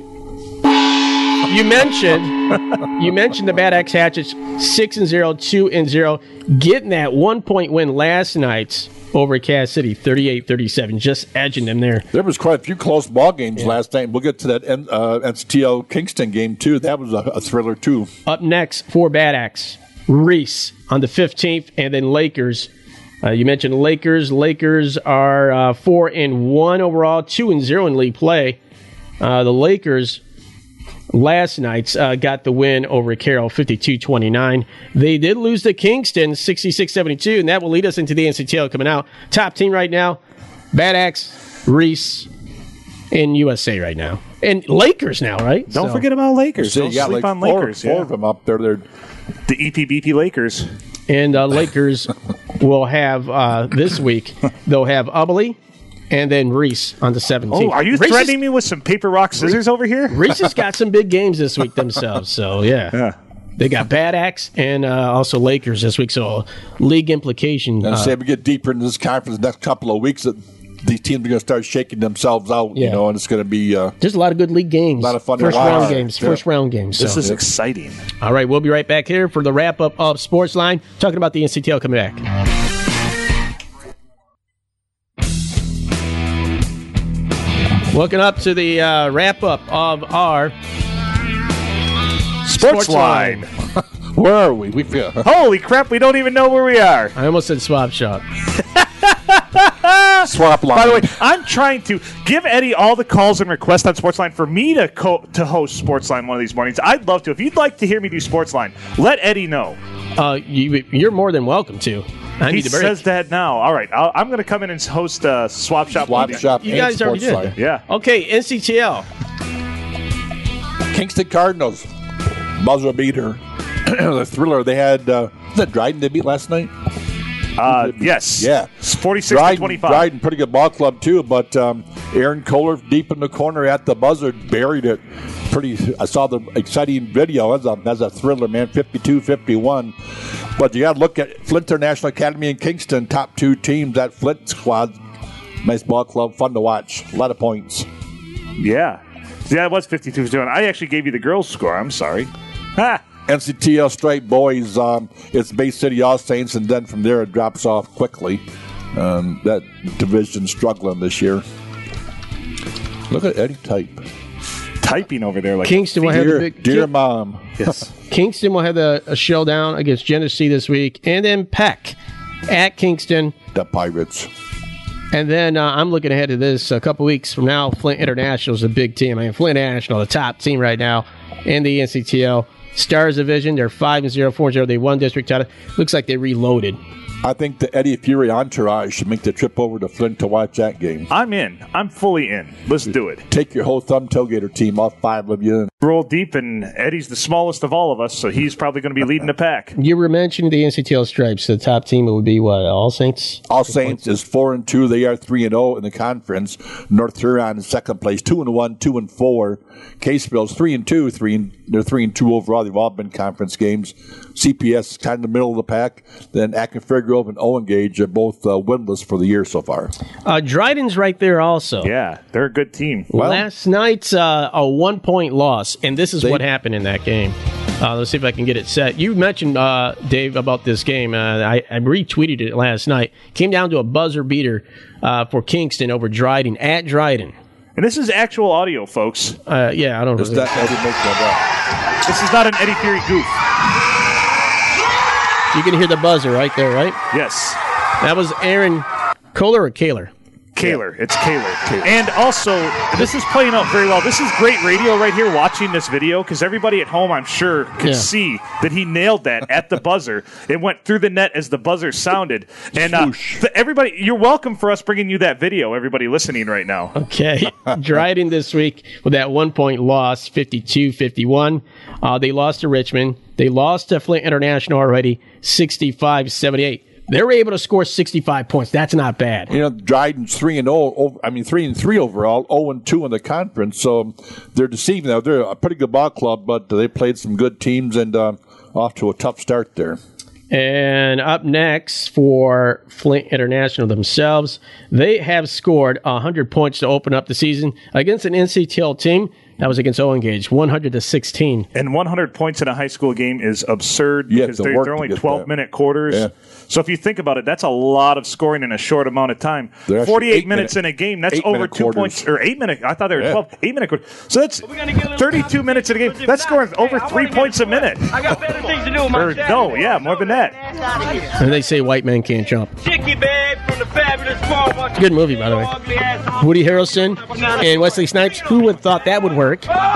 S1: You mentioned the Bad Axe Hatchets 6-0, 2-0, getting that 1-point win last night over Cass City, 38-37, just edging them there.
S2: There was quite a few close ball games last night. We'll get to that NCTO Kingston game too. That was a thriller too.
S1: Up next for Bad Axe, Reese on the 15th, and then Lakers. You mentioned Lakers. Lakers are 4-1 overall, 2-0 in league play. The Lakers last night got the win over Carroll, 52-29. They did lose to Kingston, 66-72, and that will lead us into the NCTL coming out. Top team right now, Bad Axe, Reese, and USA right now. And Lakers now, right?
S3: Don't forget about Lakers. Don't sleep on Lakers.
S2: Four of them up there. They're
S3: the EPBP Lakers.
S1: And Lakers will have, this week, they'll have Ubly, and then Reese on the 17th.
S3: Oh, are you threatening me with some paper, rock, scissors over here?
S1: Reese has got some big games this week themselves, so yeah. They got Bad Axe and also Lakers this week, so league implication.
S2: Say we get deeper into this conference the next couple of weeks, that these teams are going to start shaking themselves out, and it's going to be...
S1: There's a lot of good league games.
S2: A lot of fun
S1: First round games.
S3: This is exciting.
S1: All right, we'll be right back here for the wrap-up of Sportsline, talking about the NCTL coming back. Welcome up to the wrap-up of our
S3: Sports Line.
S2: Where are we? We feel.
S3: Holy crap, we don't even know where we are.
S1: I almost said swap shop.
S2: Swap line.
S3: By the way, I'm trying to give Eddie all the calls and requests on Sportsline for me to host Sportsline one of these mornings. I'd love to. If you'd like to hear me do Sportsline, let Eddie know.
S1: You're more than welcome to.
S3: He says that now. All right, I'm going to come in and host Swap Shop.
S2: Swap Shop.
S1: You guys already did.
S3: Yeah.
S1: Okay, NCTL.
S2: Kingston Cardinals. Buzzer beater. The thriller. They had, was that Dryden they beat last night?
S3: Yes.
S2: Yeah.
S3: It's 46-25.
S2: Dryden, pretty good ball club, too, but Aaron Kohler deep in the corner at the buzzer buried it. I saw the exciting video as a thriller, man, 52-51. But you got to look at Flint International Academy and Kingston, top two teams. That Flint squad, nice ball club, fun to watch. A lot of points.
S3: Yeah. Yeah, it was 52-51. I actually gave you the girls' score. I'm sorry. Ha!
S2: NCTL straight boys, it's Bay City All Saints, and then from there it drops off quickly. That division struggling this year. Look at Eddie
S3: typing over there like
S1: Kingston will have the big
S2: dear mom.
S3: Yes.
S1: Kingston will have a showdown against Genesee this week, and then Peck at Kingston.
S2: The Pirates.
S1: And then I'm looking ahead to this a couple weeks from now. Flint International is a big team. I mean, Flint International, the top team right now in the NCTL. Stars Division, they're 5-0, 4-0. They won district title. Looks like they reloaded.
S2: I think the Eddie Fury entourage should make the trip over to Flint to watch that game.
S3: I'm in. I'm fully in. Let's do it.
S2: Take your whole Thumb Tailgater team, all five of you.
S3: Roll deep, and Eddie's the smallest of all of us, so he's probably going to be leading the pack.
S1: You were mentioning the NCTL Stripes. The top team would be what? All Saints?
S2: All Saints is 4-2. They are 3-0 in the conference. North Huron in second place, 2-1, 2-4. Caseville's 3-2. They're 3-2 overall. They've all been conference games. CPS is kind of the middle of the pack. Then Acton Fairgrove and Owen Gage are both winless for the year so far.
S1: Dryden's right there also.
S3: Yeah, they're a good team.
S1: Well, last night's a 1-point loss, and this is what happened in that game. Let's see if I can get it set. You mentioned, Dave, about this game. I retweeted it last night. Came down to a buzzer beater for Kingston over Dryden at Dryden.
S3: And this is actual audio, folks.
S1: Yeah, I don't know.
S2: This is
S3: not an Eddie Fury goof.
S1: You can hear the buzzer right there, right?
S3: Yes.
S1: That was Aaron Kohler or Kaler?
S3: Kaler. It's Kaler. And also, this is playing out very well. This is great radio right here watching this video because everybody at home, I'm sure, can see that he nailed that at the buzzer. It went through the net as the buzzer sounded. And everybody, you're welcome for us bringing you that video, everybody listening right now.
S1: Okay. Dryden this week with that 1-point loss, 52-51. They lost to Richmond. They lost to Flint International already, 65-78. They were able to score 65 points. That's not bad.
S2: You know, Dryden's 3-0. 3-3 overall, 0-2 in the conference. So they're deceiving. Now they're a pretty good ball club, but they played some good teams and off to a tough start there.
S1: And up next for Flint International themselves, they have scored 100 points to open up the season against an NCTL team. That was against Owen Gage, 100-16.
S3: And 100 points in a high school game is absurd because they're only 12-minute quarters. Yeah. So if you think about it, that's a lot of scoring in a short amount of time. 48 minutes in a game, that's over 2 points. Or 8 minutes. I thought they were 12. 8-minute quarters. So that's 32 minutes in a game. That's scoring over 3 points a minute.
S10: I got better things to do with my
S3: more than that.
S1: And they say white men can't jump.
S10: Chicky Babe from the Fabulous Ball.
S1: Good movie, by the way. Woody Harrelson and Wesley Snipes. Who would have thought that would work?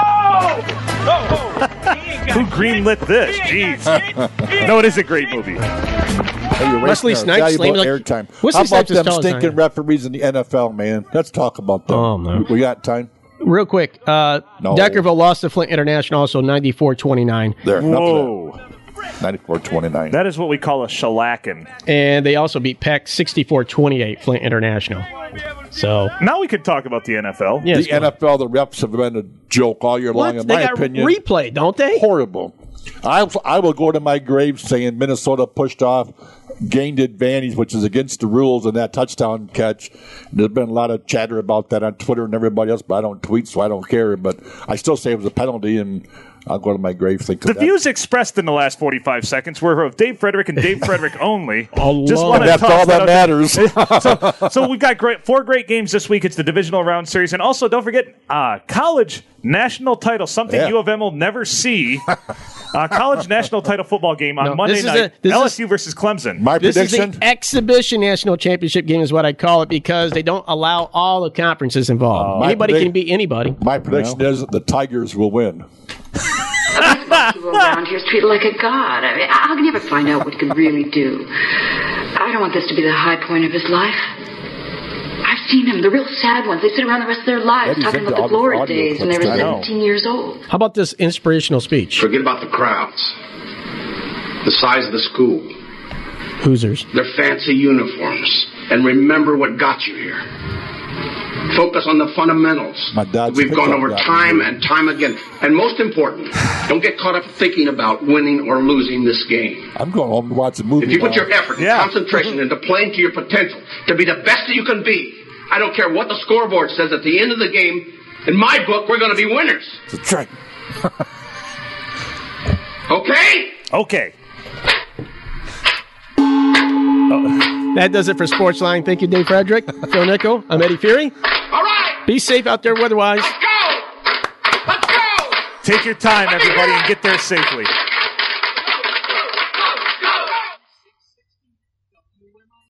S3: Who greenlit this? Jeez. No, it is a great movie.
S1: Wesley Snipes.
S2: Airtime. How about them stinking referees in the NFL, man? Let's talk about them.
S1: Oh, man.
S2: We got time?
S1: Real quick. Deckerville lost to Flint International, also 94-29.
S2: There.
S3: Whoa.
S2: 94-29.
S3: That is what we call a shellacking.
S1: And they also beat Peck 64-28, Flint International. So
S3: now we can talk about the NFL.
S2: Yes, the NFL, the refs have been a joke all year long, in my opinion.
S1: They got replay, don't they?
S2: Horrible. I will go to my grave saying Minnesota pushed off, gained advantage, which is against the rules in that touchdown catch. There's been a lot of chatter about that on Twitter and everybody else, but I don't tweet, so I don't care. But I still say it was a penalty, and I'll go to my grave thinking
S3: The
S2: that.
S3: views expressed in the last 45 seconds were of Dave Frederick and Dave Frederick only.
S2: Just want to that's all that matters.
S3: so we've got 4 great games this week. It's the divisional round series. And also, don't forget, college national title, something U of M will never see. College national title football game on Monday night. LSU versus Clemson.
S2: My
S1: this
S2: prediction?
S1: is the exhibition national championship game is what I call it because they don't allow all the conferences involved. Anybody can beat anybody.
S2: My prediction is that the Tigers will win.
S13: People around here is treated like a god. I mean, how can you ever find out what he could really do? I don't want this to be the high point of his life. I've seen them, the real sad ones. They sit around the rest of their lives talking about the glory days when they were 17 years old.
S1: How about this inspirational speech?
S9: Forget about the crowds, the size of the school,
S1: Hoosiers,
S9: their fancy uniforms, and remember what got you here. Focus on the fundamentals. We've gone over time and time again. And most important, don't get caught up thinking about winning or losing this game.
S2: I'm going home to watch a movie.
S9: If you put your effort and concentration into playing to your potential, to be the best that you can be, I don't care what the scoreboard says at the end of the game, in my book, we're going to be winners.
S2: That's right.
S9: Okay?
S3: Okay.
S1: That does it for Sportsline. Thank you, Dave Frederick. Phil Nickel. I'm Eddie Fury.
S9: All right.
S1: Be safe out there weather-wise.
S9: Let's go. Let's go.
S3: Take your time, everybody, and get there safely.